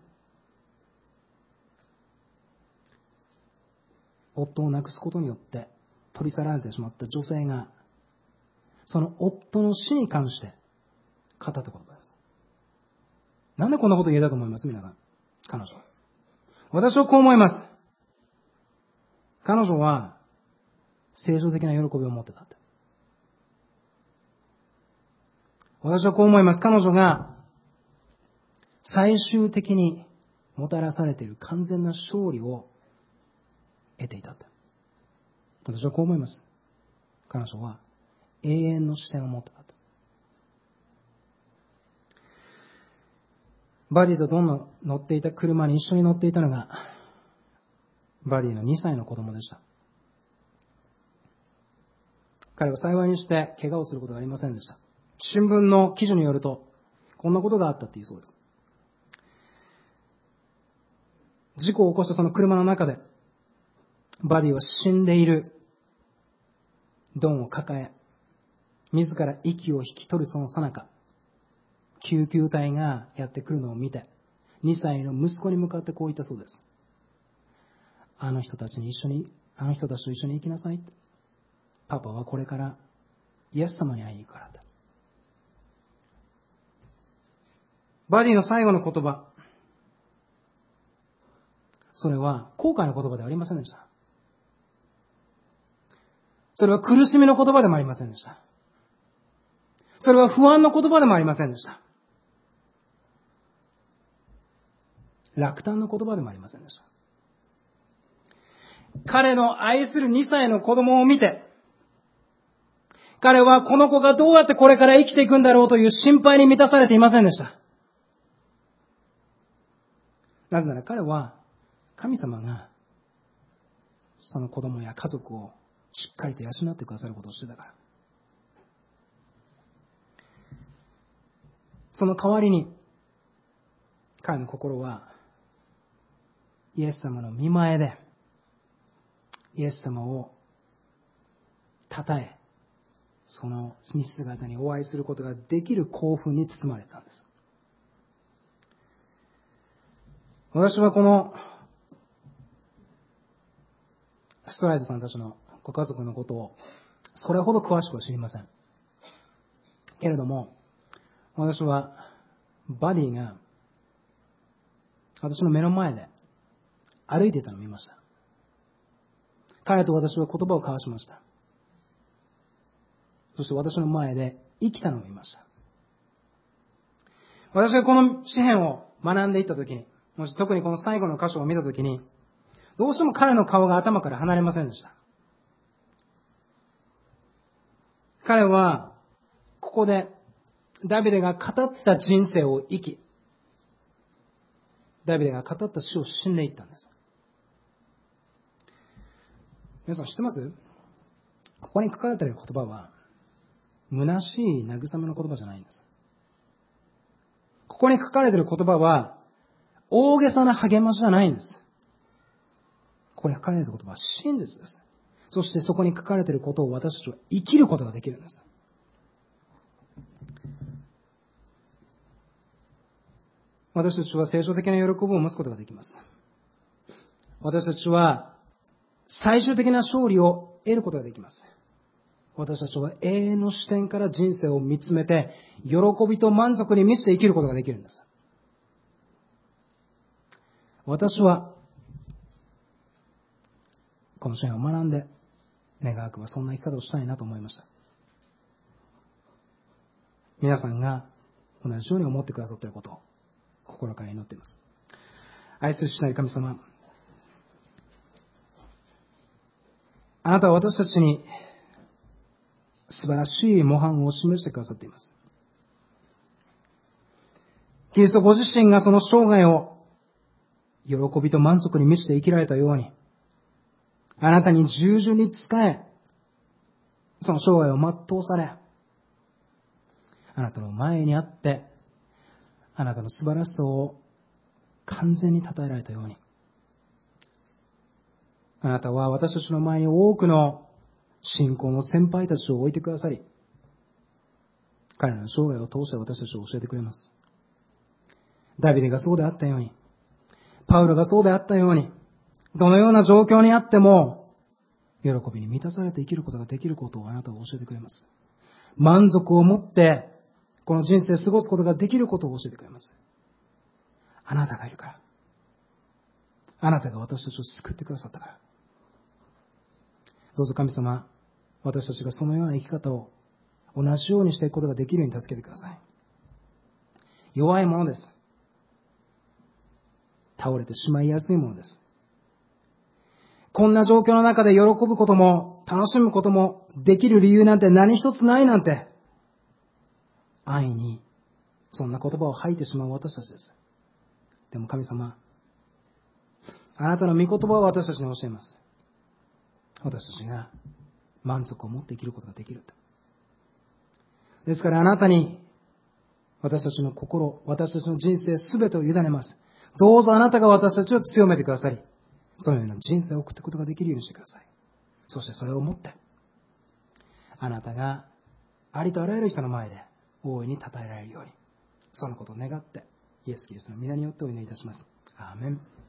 夫を亡くすことによって取り去られてしまった女性が、その夫の死に関して語った言葉です。なんでこんなこと言えたと思います？皆さん。彼女。私はこう思います。彼女は聖書的な喜びを持ってたって。私はこう思います。彼女が最終的にもたらされている完全な勝利を得ていたって。私はこう思います。彼女は永遠の視点を持ってたと。バディとドンの乗っていた車に一緒に乗っていたのがバディのにさいの子供でした。彼は幸いにして怪我をすることがありませんでした。新聞の記事によるとこんなことがあったっていうそうです。事故を起こしたその車の中でバディは死んでいるドンを抱え、自ら息を引き取るその最中、救急隊がやってくるのを見て、にさいの息子に向かってこう言ったそうです。あの人たちに一緒に、あの人たちと一緒に行きなさい。パパはこれからイエス様に会いに行くからだ。バディの最後の言葉、それは後悔の言葉ではありませんでした。それは苦しみの言葉でもありませんでした。それは不安の言葉でもありませんでした。落胆の言葉でもありませんでした。彼の愛するにさいの子供を見て、彼はこの子がどうやってこれから生きていくんだろうという心配に満たされていませんでした。なぜなら彼は神様がその子供や家族をしっかりと養ってくださることをしてたから。その代わりに彼の心はイエス様の御前でイエス様を称え、その見姿にお会いすることができる興奮に包まれたんです。私はこのストライドさんたちのご家族のことをそれほど詳しくは知りませんけれども、私はバディが私の目の前で歩いていたのを見ました。彼と私は言葉を交わしました。そして私の前で生きたのを見ました。私がこの詩篇を学んでいったときに、もし特にこの最後の箇所を見たときに、どうしても彼の顔が頭から離れませんでした。彼はここでダビデが語った人生を生き、ダビデが語った死を死んでいったんです。皆さん知ってます？ここに書かれている言葉は虚しい慰めの言葉じゃないんです。ここに書かれている言葉は大げさな励ましじゃないんです。ここに書かれている言葉は真実です。 そしてそこに書かれていることを私たちは生きることができるんです。私たちは聖書的な喜びを持つことができます。私たちは最終的な勝利を得ることができます。私たちは永遠の視点から人生を見つめて、喜びと満足に満ちて生きることができるんです。私はこの支援を学んで、願わくばそんな生き方をしたいなと思いました。皆さんが同じように思ってくださっていることを心から祈っています。愛する父なる神様、あなたは私たちに素晴らしい模範を示してくださっています。キリストご自身がその生涯を喜びと満足に満ちて生きられたように、あなたに従順に仕え、その生涯を全うされ、あなたの前にあって、あなたの素晴らしさを完全に称えられたように、あなたは私たちの前に多くの信仰の先輩たちを置いてくださり、彼らの生涯を通して私たちを教えてくれます。ダビデがそうであったように、パウロがそうであったように、どのような状況にあっても、喜びに満たされて生きることができることをあなたは教えてくれます。満足を持って、この人生を過ごすことができることを教えてくれます。あなたがいるから。あなたが私たちを救ってくださったから。どうぞ神様、私たちがそのような生き方を同じようにしていくことができるように助けてください。弱いものです。倒れてしまいやすいものです。こんな状況の中で喜ぶことも楽しむこともできる理由なんて何一つないなんて、安易にそんな言葉を吐いてしまう私たちです。でも神様、あなたの御言葉を私たちに教えます。私たちが満足を持って生きることができると。ですからあなたに私たちの心、私たちの人生すべてを委ねます。どうぞあなたが私たちを強めてくださり、そのような人生を送っていくことができるようにしてください。そしてそれをもって、あなたがありとあらゆる人の前で大いに称えられるように、そのことを願って、イエス・キリストの皆によってお祈りいたします。アーメン。